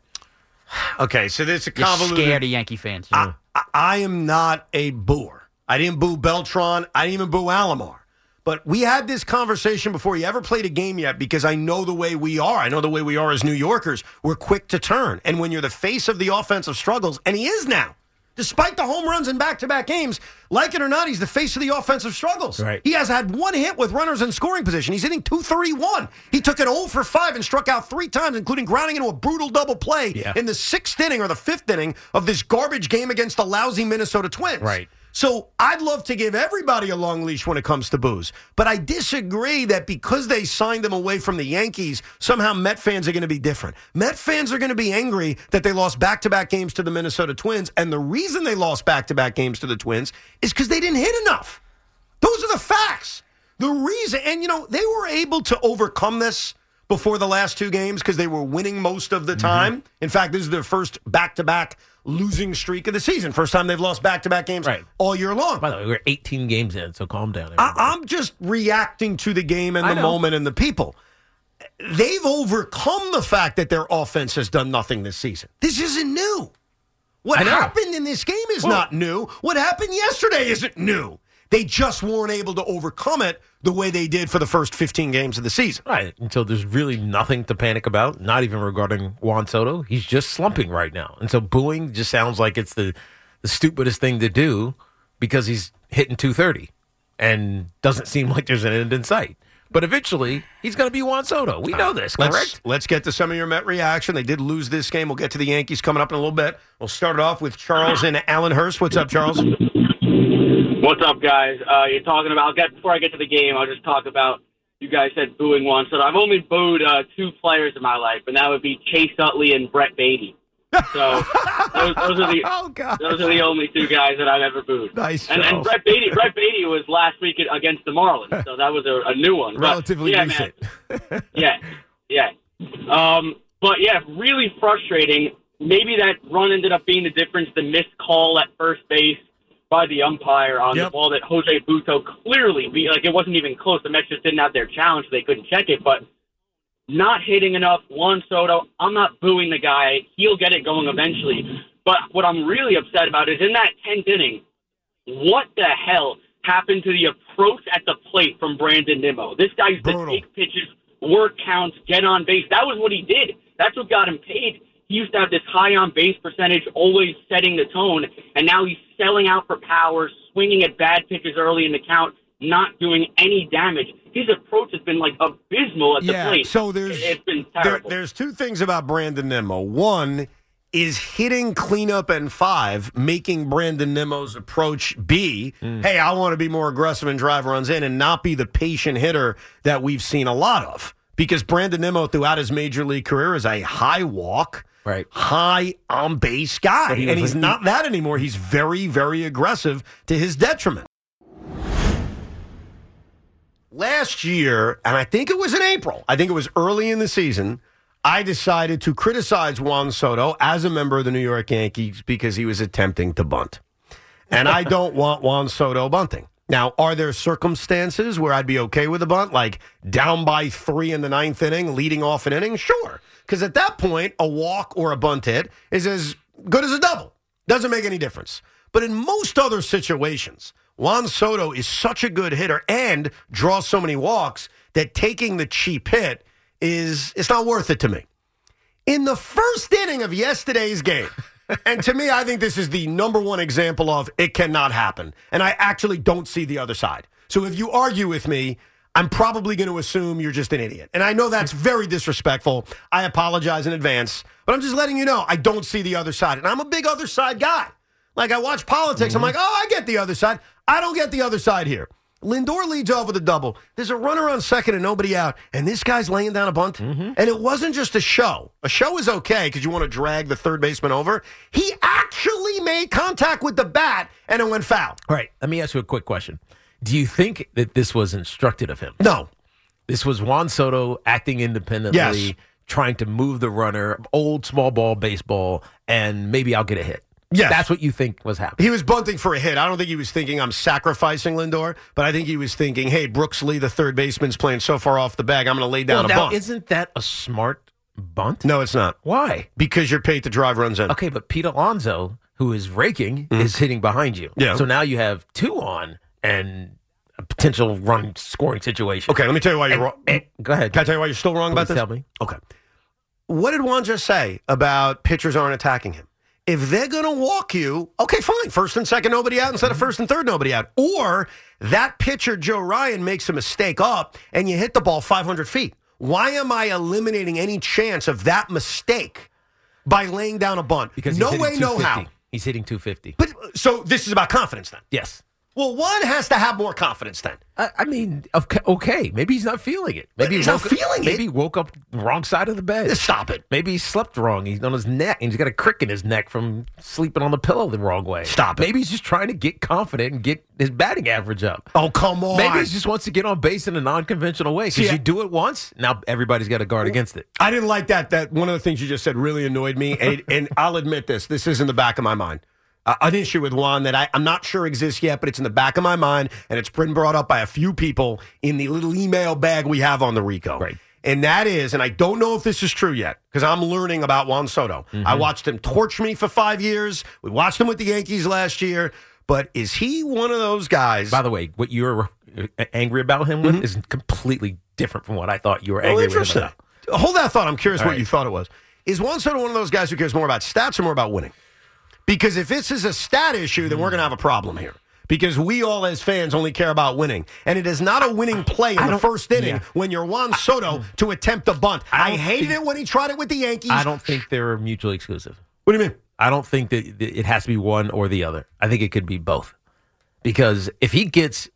Okay, so there's a You're convoluted... scared of Yankee fans. I, I, I am not a booer. I didn't boo Beltran. I didn't even boo Alomar. But we had this conversation before he ever played a game yet because I know the way we are. I know the way we are as New Yorkers. We're quick to turn. And when you're the face of the offensive struggles, and he is now, despite the home runs in back-to-back games, like it or not, he's the face of the offensive struggles. Right. He has had one hit with runners in scoring position. He's hitting two thirty-one. He took it oh for five and struck out three times, including grounding into a brutal double play yeah. in the sixth inning or the fifth inning of this garbage game against the lousy Minnesota Twins. Right. So I'd love to give everybody a long leash when it comes to boos. But I disagree that because they signed him away from the Yankees, somehow Met fans are going to be different. Met fans are going to be angry that they lost back-to-back games to the Minnesota Twins. And the reason they lost back-to-back games to the Twins is because they didn't hit enough. Those are the facts. The reason, and you know, they were able to overcome this before the last two games because they were winning most of the time. Mm-hmm. In fact, this is their first back-to-back losing streak of the season. First time they've lost back-to-back games right. all year long. By the way, we're eighteen games in, so calm down. I, I'm just reacting to the game and the moment and the people. They've overcome the fact that their offense has done nothing this season. This isn't new. What happened in this game is well, not new. What happened yesterday isn't new. They just weren't able to overcome it the way they did for the first fifteen games of the season. Right. And so there's really nothing to panic about, not even regarding Juan Soto. He's just slumping right now. And so booing just sounds like it's the, the stupidest thing to do because he's hitting two thirty and doesn't seem like there's an end in sight. But eventually, he's going to be Juan Soto. We know this, correct? Let's, let's get to some of your Met reaction. They did lose this game. We'll get to the Yankees coming up in a little bit. We'll start it off with Charles and Allenhurst. What's up, Charles? What's up, guys? Uh, you're talking about, I'll get, before I get to the game, I'll just talk about, you guys said booing Juan Soto. I've only booed uh, two players in my life, and that would be Chase Utley and Brett Beatty. So those, those are the oh, God. those are the only two guys that I've ever booed. Nice, and, and Brett Beatty, Brett Beatty was last week against the Marlins, so that was a, a new one. Relatively but, yeah, recent. Man. yeah, yeah. Um, but yeah, really frustrating. Maybe that run ended up being the difference. The missed call at first base by the umpire on yep. the ball that Jose Buto clearly, like it wasn't even close. The Mets just didn't have their challenge, so they couldn't check it. But not hitting enough. Juan Soto, I'm not booing the guy. He'll get it going eventually. But what I'm really upset about is in that tenth inning, what the hell happened to the approach at the plate from Brandon Nimmo? This guy's to take pitches, work counts, get on base. That was what he did. That's what got him paid. He used to have this high on base percentage, always setting the tone, and now he's selling out for power, swinging at bad pitches early in the count, not doing any damage. His approach has been like abysmal at the yeah, plate. So there's it's been there, terrible. there's two things about Brandon Nimmo. One is hitting cleanup and five, making Brandon Nimmo's approach be, mm. hey, I want to be more aggressive and drive runs in and not be the patient hitter that we've seen a lot of. Because Brandon Nimmo throughout his major league career is a high walk, right, high on base guy, he and he's like, not that anymore. He's very, very aggressive to his detriment. Last year, and I think it was in April, I think it was early in the season, I decided to criticize Juan Soto as a member of the New York Yankees because he was attempting to bunt. And I don't want Juan Soto bunting. Now, are there circumstances where I'd be okay with a bunt, like down by three in the ninth inning, leading off an inning? Sure. Because at that point, a walk or a bunt hit is as good as a double. Doesn't make any difference. But in most other situations, Juan Soto is such a good hitter and draws so many walks that taking the cheap hit is it's not worth it to me. In the first inning of yesterday's game, and to me, I think this is the number one example of it cannot happen. And I actually don't see the other side. So if you argue with me, I'm probably going to assume you're just an idiot. And I know that's very disrespectful. I apologize in advance. But I'm just letting you know I don't see the other side. And I'm a big other side guy. Like, I watch politics. Mm-hmm. I'm like, oh, I get the other side. I don't get the other side here. Lindor leads off with a double. There's a runner on second and nobody out. And this guy's laying down a bunt. Mm-hmm. And it wasn't just a show. A show is okay because you want to drag the third baseman over. He actually made contact with the bat and it went foul. All right. Let me ask you a quick question. Do you think that this was instructed of him? No. This was Juan Soto acting independently, yes. trying to move the runner, old small ball baseball, and maybe I'll get a hit. Yes. That's what you think was happening. He was bunting for a hit. I don't think he was thinking I'm sacrificing Lindor, but I think he was thinking, hey, Brooks Lee, the third baseman's playing so far off the bag, I'm going to lay down well, a now, bunt. Isn't that a smart bunt? No, it's not. Why? Because you're paid to drive runs in. Okay, but Pete Alonso, who is raking, Mm. is hitting behind you. Yeah. So now you have two on and a potential run scoring situation. Okay, let me tell you why you're And- wrong. and- go ahead. Can I tell you why you're still wrong about Please this? tell me. Okay. What did Juan just say about pitchers aren't attacking him? If they're going to walk you, okay, fine. First and second, nobody out instead of first and third, nobody out. Or that pitcher, Joe Ryan, makes a mistake up and you hit the ball five hundred feet. Why am I eliminating any chance of that mistake by laying down a bunt? Because no he's way, hitting no two fifty. how. He's hitting two fifty. But so this is about confidence then? Yes. Well, one has to have more confidence then. I, I mean, okay, okay, maybe he's not feeling it. Maybe He's he not woke, feeling it? Maybe he woke up wrong side of the bed. Stop it. Maybe he slept wrong. He's on his neck, and he's got a crick in his neck from sleeping on the pillow the wrong way. Stop it. Maybe he's just trying to get confident and get his batting average up. Oh, come on. Maybe he just wants to get on base in a non-conventional way. Because See, you do it once, now everybody's got to guard against it. I didn't like that. That one of the things you just said really annoyed me, and, and I'll admit this. This is in the back of my mind. Uh, an issue with Juan that I, I'm not sure exists yet, but it's in the back of my mind, and it's been brought up by a few people in the little email bag we have on the Rico. Right. And that is, and I don't know if this is true yet, because I'm learning about Juan Soto. Mm-hmm. I watched him torch me for five years. We watched him with the Yankees last year. But is he one of those guys? By the way, what you're angry about him with Mhm. is completely different from what I thought you were Oh, angry with him interesting. about. Hold that thought. I'm curious All what right. you thought it was. Is Juan Soto one of those guys who cares more about stats or more about winning? Because if this is a stat issue, then we're going to have a problem here. Because we all as fans only care about winning. And it is not a winning play in I the don't- first inning yeah. when you're Juan Soto to attempt a bunt. I I, don't hated think- it when he tried it with the Yankees. I don't think they're mutually exclusive. What do you mean? I don't think that that it has to be one or the other. I think it could be both. Because if he gets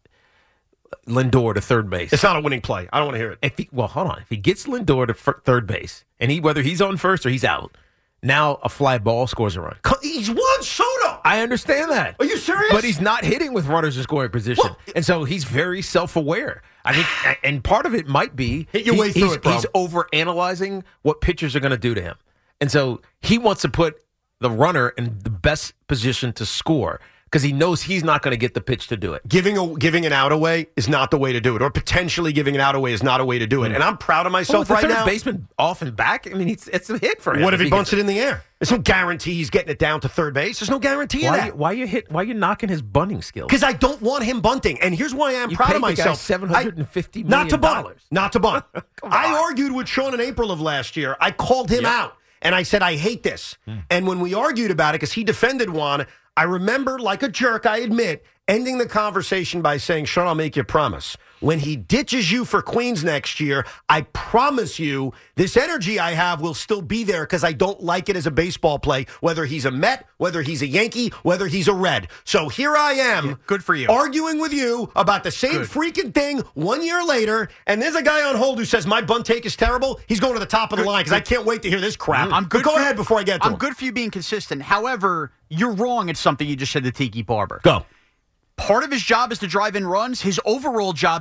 Lindor to third base, It's not a winning play. I don't want to hear it. if he, well, hold on. If he gets Lindor to fir- third base, and he whether he's on first or he's out, now a fly ball scores a run. He's Juan Soto. I understand that. Are you serious? But he's not hitting with runners in scoring position, and so he's very self-aware. I think, and part of it might be Hit your he- way through he's, it, bro. he's over-analyzing what pitchers are going to do to him, and so he wants to put the runner in the best position to score because he knows he's not going to get the pitch to do it. Giving a, giving an out away is not the way to do it, or potentially giving an out away is not a way to do it. And I'm proud of Well, myself with the right third now. baseman off and back, I mean, it's, it's a hit for him. What if he bunts gets it in the air? There's no guarantee he's getting it down to third base. There's no guarantee of Why, that. you, why you hit? Why you knocking his bunting skills? Because I don't want him bunting. And here's why I'm You proud paid of the guy myself. seven hundred fifty I- million Not to bunt. dollars. Not to bunt. I argued with Sean in April of last year. I called him Yep. out. And I said, I hate this. And when we argued about it, because he defended Juan, I remember, like a jerk, I admit, ending the conversation by saying, Sean, I'll make you a promise. When he ditches you for Queens next year, I promise you this energy I have will still be there because I don't like it as a baseball play, whether he's a Met, whether he's a Yankee, whether he's a Red. So here I am. Good for you. Arguing with you about the same Good. freaking thing one year later, and there's a guy on hold who says my bunt take is terrible. He's going to the top of the line because I can't wait to hear this crap. I'm good But go for- ahead before I get to I'm him. good for you being consistent. However, you're wrong at something you just said to Tiki Barber. Go. Part of his job is to drive in runs. His overall job is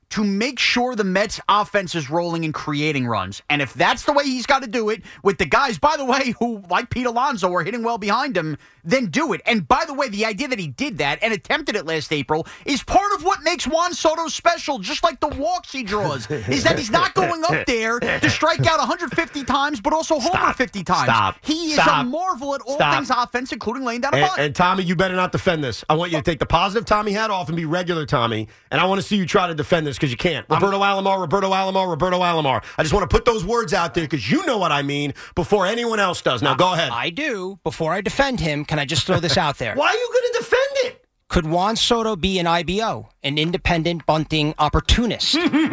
to make sure the Mets offense is rolling and creating runs. And if that's the way he's got to do it with the guys, by the way, who, like Pete Alonso, are hitting well behind him, then do it. And by the way, the idea that he did that and attempted it last April is part of what makes Juan Soto special, just like the walks he draws, is that he's not going up there to strike out one hundred fifty times, but also homer Stop. fifty times. Stop. He Stop. is a marvel at all Stop. things offense, including laying down a And, bunt. and Tommy, you better not defend this. I want you to take the positive Tommy hat off and be regular Tommy. And I want to see you try to defend this because you can't. Roberto Alomar, Roberto Alomar, Roberto Alomar. I just want to put those words out there because you know what I mean before anyone else does. Now, go ahead. I do. Before I defend him, can I just throw this out there? Why are you going to defend it? Could Juan Soto be an I B O, an independent bunting opportunist?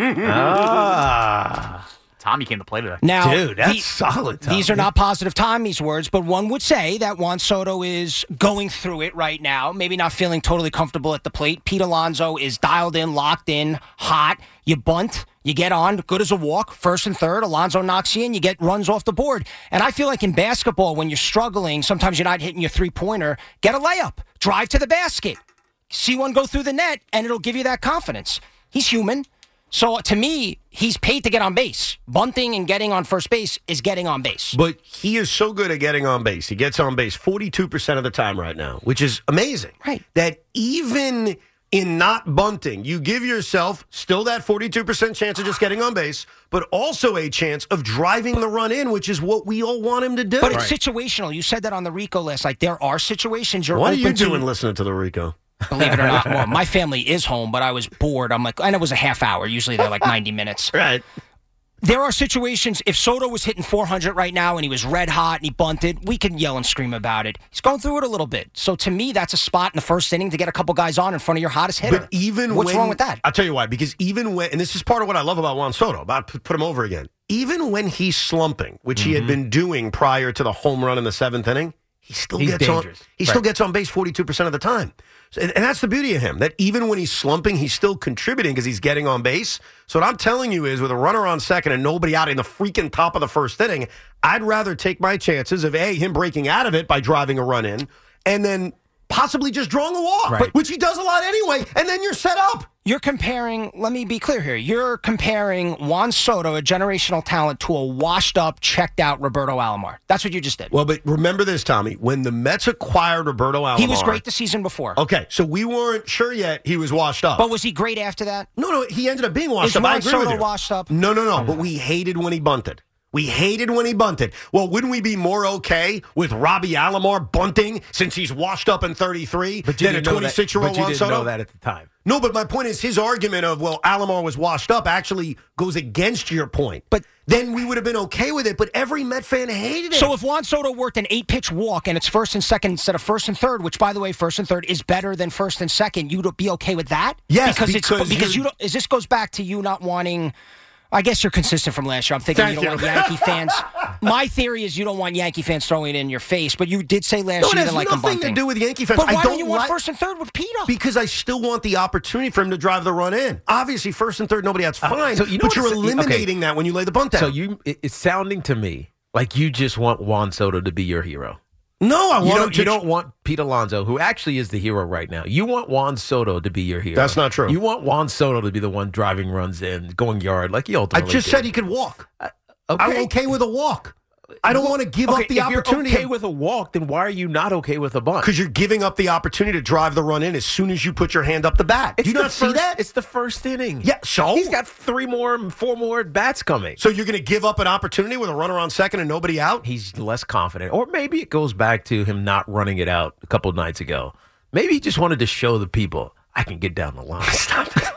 ah. Tommy came to play today. Now, Dude, that's the- solid, Tommy. These are not positive Tommy's words, but one would say that Juan Soto is going through it right now, maybe not feeling totally comfortable at the plate. Pete Alonso is dialed in, locked in, hot. You bunt, you get on, good as a walk, first and third. Alonso knocks you in, you get runs off the board. And I feel like in basketball, when you're struggling, sometimes you're not hitting your three-pointer, get a layup, drive to the basket, see one go through the net, and it'll give you that confidence. He's human. So to me, he's paid to get on base. Bunting and getting on first base is getting on base. But he is so good at getting on base. He gets on base forty-two percent of the time right now, which is amazing. Right. That even in not bunting, you give yourself still that forty-two percent chance of just getting on base, but also a chance of driving the run in, which is what we all want him to do. But it's situational. You said that on the Rico list. Like, there are situations you're What are open you to. doing listening to the Rico? Believe it or not. Well, my family is home, but I was bored. I'm like, and it was a half hour. Usually they're like ninety minutes. Right. There are situations, if Soto was hitting four hundred right now and he was red hot and he bunted, we could yell and scream about it. He's going through it a little bit. So to me, that's a spot in the first inning to get a couple guys on in front of your hottest hitter. But even What's when, wrong with that? I'll tell you why. Because even when, and this is part of what I love about Juan Soto, about to put him over again, even when he's slumping, which he had been doing prior to the home run in the seventh inning, he still He's gets dangerous. on. He Right. still gets on base forty-two percent of the time, so, and, and that's the beauty of him. That even when he's slumping, he's still contributing because he's getting on base. So what I'm telling you is, with a runner on second and nobody out in the freaking top of the first inning, I'd rather take my chances of a him breaking out of it by driving a run in, and then possibly just drawing a walk, Right. but, which he does a lot anyway. And then you're set up. You're comparing, let me be clear here, you're comparing Juan Soto, a generational talent, to a washed-up, checked-out Roberto Alomar. That's what you just did. Well, but remember this, Tommy. When the Mets acquired Roberto Alomar, He was great the season before. Okay, so we weren't sure yet he was washed up. But was he great after that? No, no, he ended up being washed Is up. I Juan agree Soto with you. washed up? No, no, no. But we hated when he bunted. We hated when he bunted. Well, wouldn't we be more okay with Robbie Alomar bunting since he's washed up in thirty-three But you than a didn't know that- twenty-six-year-old but you Juan didn't Soto? know that at the time. No, but my point is his argument of, well, Alomar was washed up actually goes against your point. But then we would have been okay with it, but every Met fan hated it. So if Juan Soto worked an eight-pitch walk and it's first and second instead of first and third, which, by the way, first and third is better than first and second, you'd be okay with that? Yes, because, because it's because you're- you don't. Is this goes back to you not wanting? I guess you're consistent from last year. I'm thinking Thank you don't you. want Yankee fans. My theory is you don't want Yankee fans throwing it in your face, but you did say last No, it year you has didn't like them nothing to bunting. do with Yankee fans. But I why don't don't you want like- first and third with Pete? Because I still want the opportunity for him to drive the run in. Obviously, first and third, nobody that's fine. Uh, so you know but what you're it's- okay. eliminating that when you lay the bunt down. So you, it, it's sounding to me like you just want Juan Soto to be your hero. No, I you want don't, him to You don't want Pete Alonso, who actually is the hero right now. You want Juan Soto to be your hero. That's not true. You want Juan Soto to be the one driving runs in, going yard like he I ultimately just did. said he could walk. Okay. I'm okay with a walk. I don't want to give Okay, up the if opportunity. You're okay with a walk, then why are you not okay with a bunt? Because you're giving up the opportunity to drive the run in as soon as you put your hand up the bat. It's Do you the not see first- that? It's the first inning. Yeah, so? He's got three more, four more bats coming. So you're going to give up an opportunity with a runner on second and nobody out? He's less confident. Or maybe it goes back to him not running it out a couple of nights ago. Maybe he just wanted to show the people, I can get down the line. Stop it.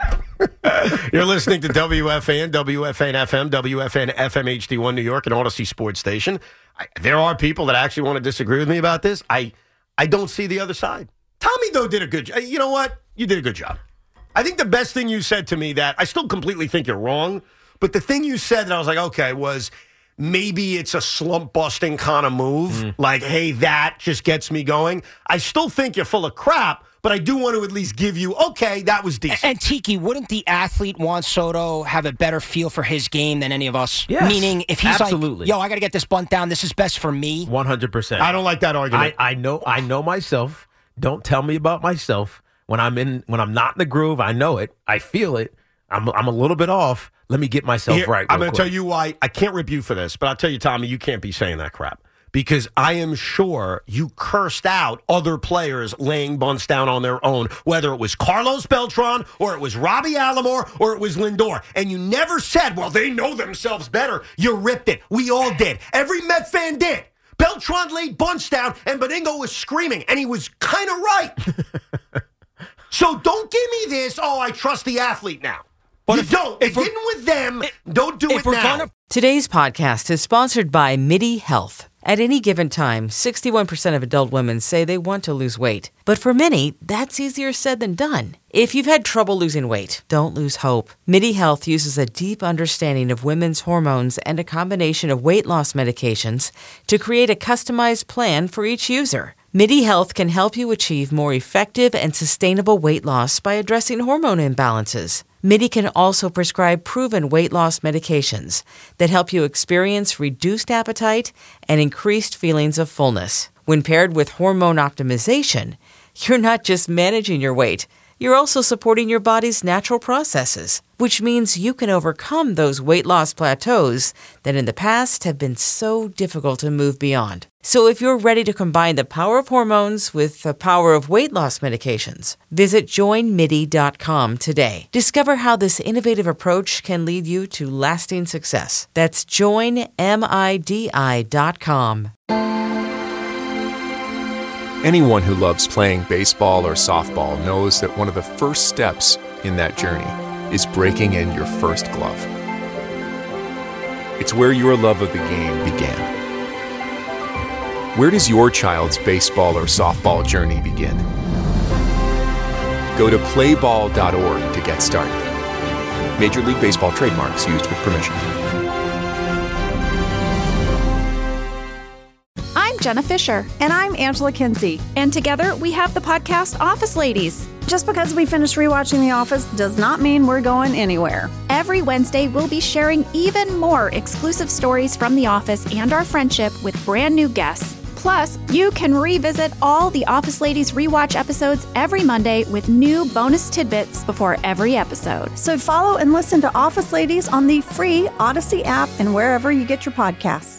You're listening to W F A N, W F A N F M, W F A N F M H D one New York, an Odyssey Sports Station. I, there are people that actually want to disagree with me about this. I I don't see the other side. Tommy, though, did a good job. You know what? You did a good job. I think the best thing you said to me that I still completely think you're wrong, but the thing you said that I was like, okay, was maybe it's a slump busting kind of move. Mm. Like, hey, that just gets me going. I still think you're full of crap, but I do want to at least give you, okay, that was decent. And Tiki, wouldn't the athlete Juan Soto have a better feel for his game than any of us? Yes, Meaning, if he's absolutely. like, yo, I got to get this bunt down, this is best for me. one hundred percent. I don't like that argument. I, I know I know myself. Don't tell me about myself. When I'm in when I'm not in the groove, I know it. I feel it. I'm I'm a little bit off. Let me get myself Here, right. I'm going quick. to tell you why. I can't rip you for this, but I'll tell you, Tommy, you can't be saying that crap. Because I am sure you cursed out other players laying bunts down on their own, whether it was Carlos Beltran or it was Robbie Alomar or it was Lindor. And you never said, well, they know themselves better. You ripped it. We all did. Every Met fan did. Beltran laid bunts down and Beningo was screaming, and he was kind of right. So don't give me this, oh, I trust the athlete now. But you if, don't. If it didn't with them, it, don't do it now. Gonna- Today's podcast is sponsored by MIDI Health. At any given time, sixty-one percent of adult women say they want to lose weight. But for many, that's easier said than done. If you've had trouble losing weight, don't lose hope. MIDI Health uses a deep understanding of women's hormones and a combination of weight loss medications to create a customized plan for each user. MIDI Health can help you achieve more effective and sustainable weight loss by addressing hormone imbalances. MIDI can also prescribe proven weight loss medications that help you experience reduced appetite and increased feelings of fullness. When paired with hormone optimization, you're not just managing your weight, you're also supporting your body's natural processes, which means you can overcome those weight loss plateaus that in the past have been so difficult to move beyond. So if you're ready to combine the power of hormones with the power of weight loss medications, visit join midi dot com today. Discover how this innovative approach can lead you to lasting success. That's join midi dot com. Anyone who loves playing baseball or softball knows that one of the first steps in that journey is breaking in your first glove. It's where your love of the game began. Where does your child's baseball or softball journey begin? Go to play ball dot org to get started. Major League Baseball trademarks used with permission. I'm Jenna Fisher. And I'm Angela Kinsey. And together we have the podcast Office Ladies. Just because we finished rewatching The Office does not mean we're going anywhere. Every Wednesday, we'll be sharing even more exclusive stories from The Office and our friendship with brand new guests. Plus, you can revisit all the Office Ladies rewatch episodes every Monday with new bonus tidbits before every episode. So follow and listen to Office Ladies on the free Odyssey app and wherever you get your podcasts.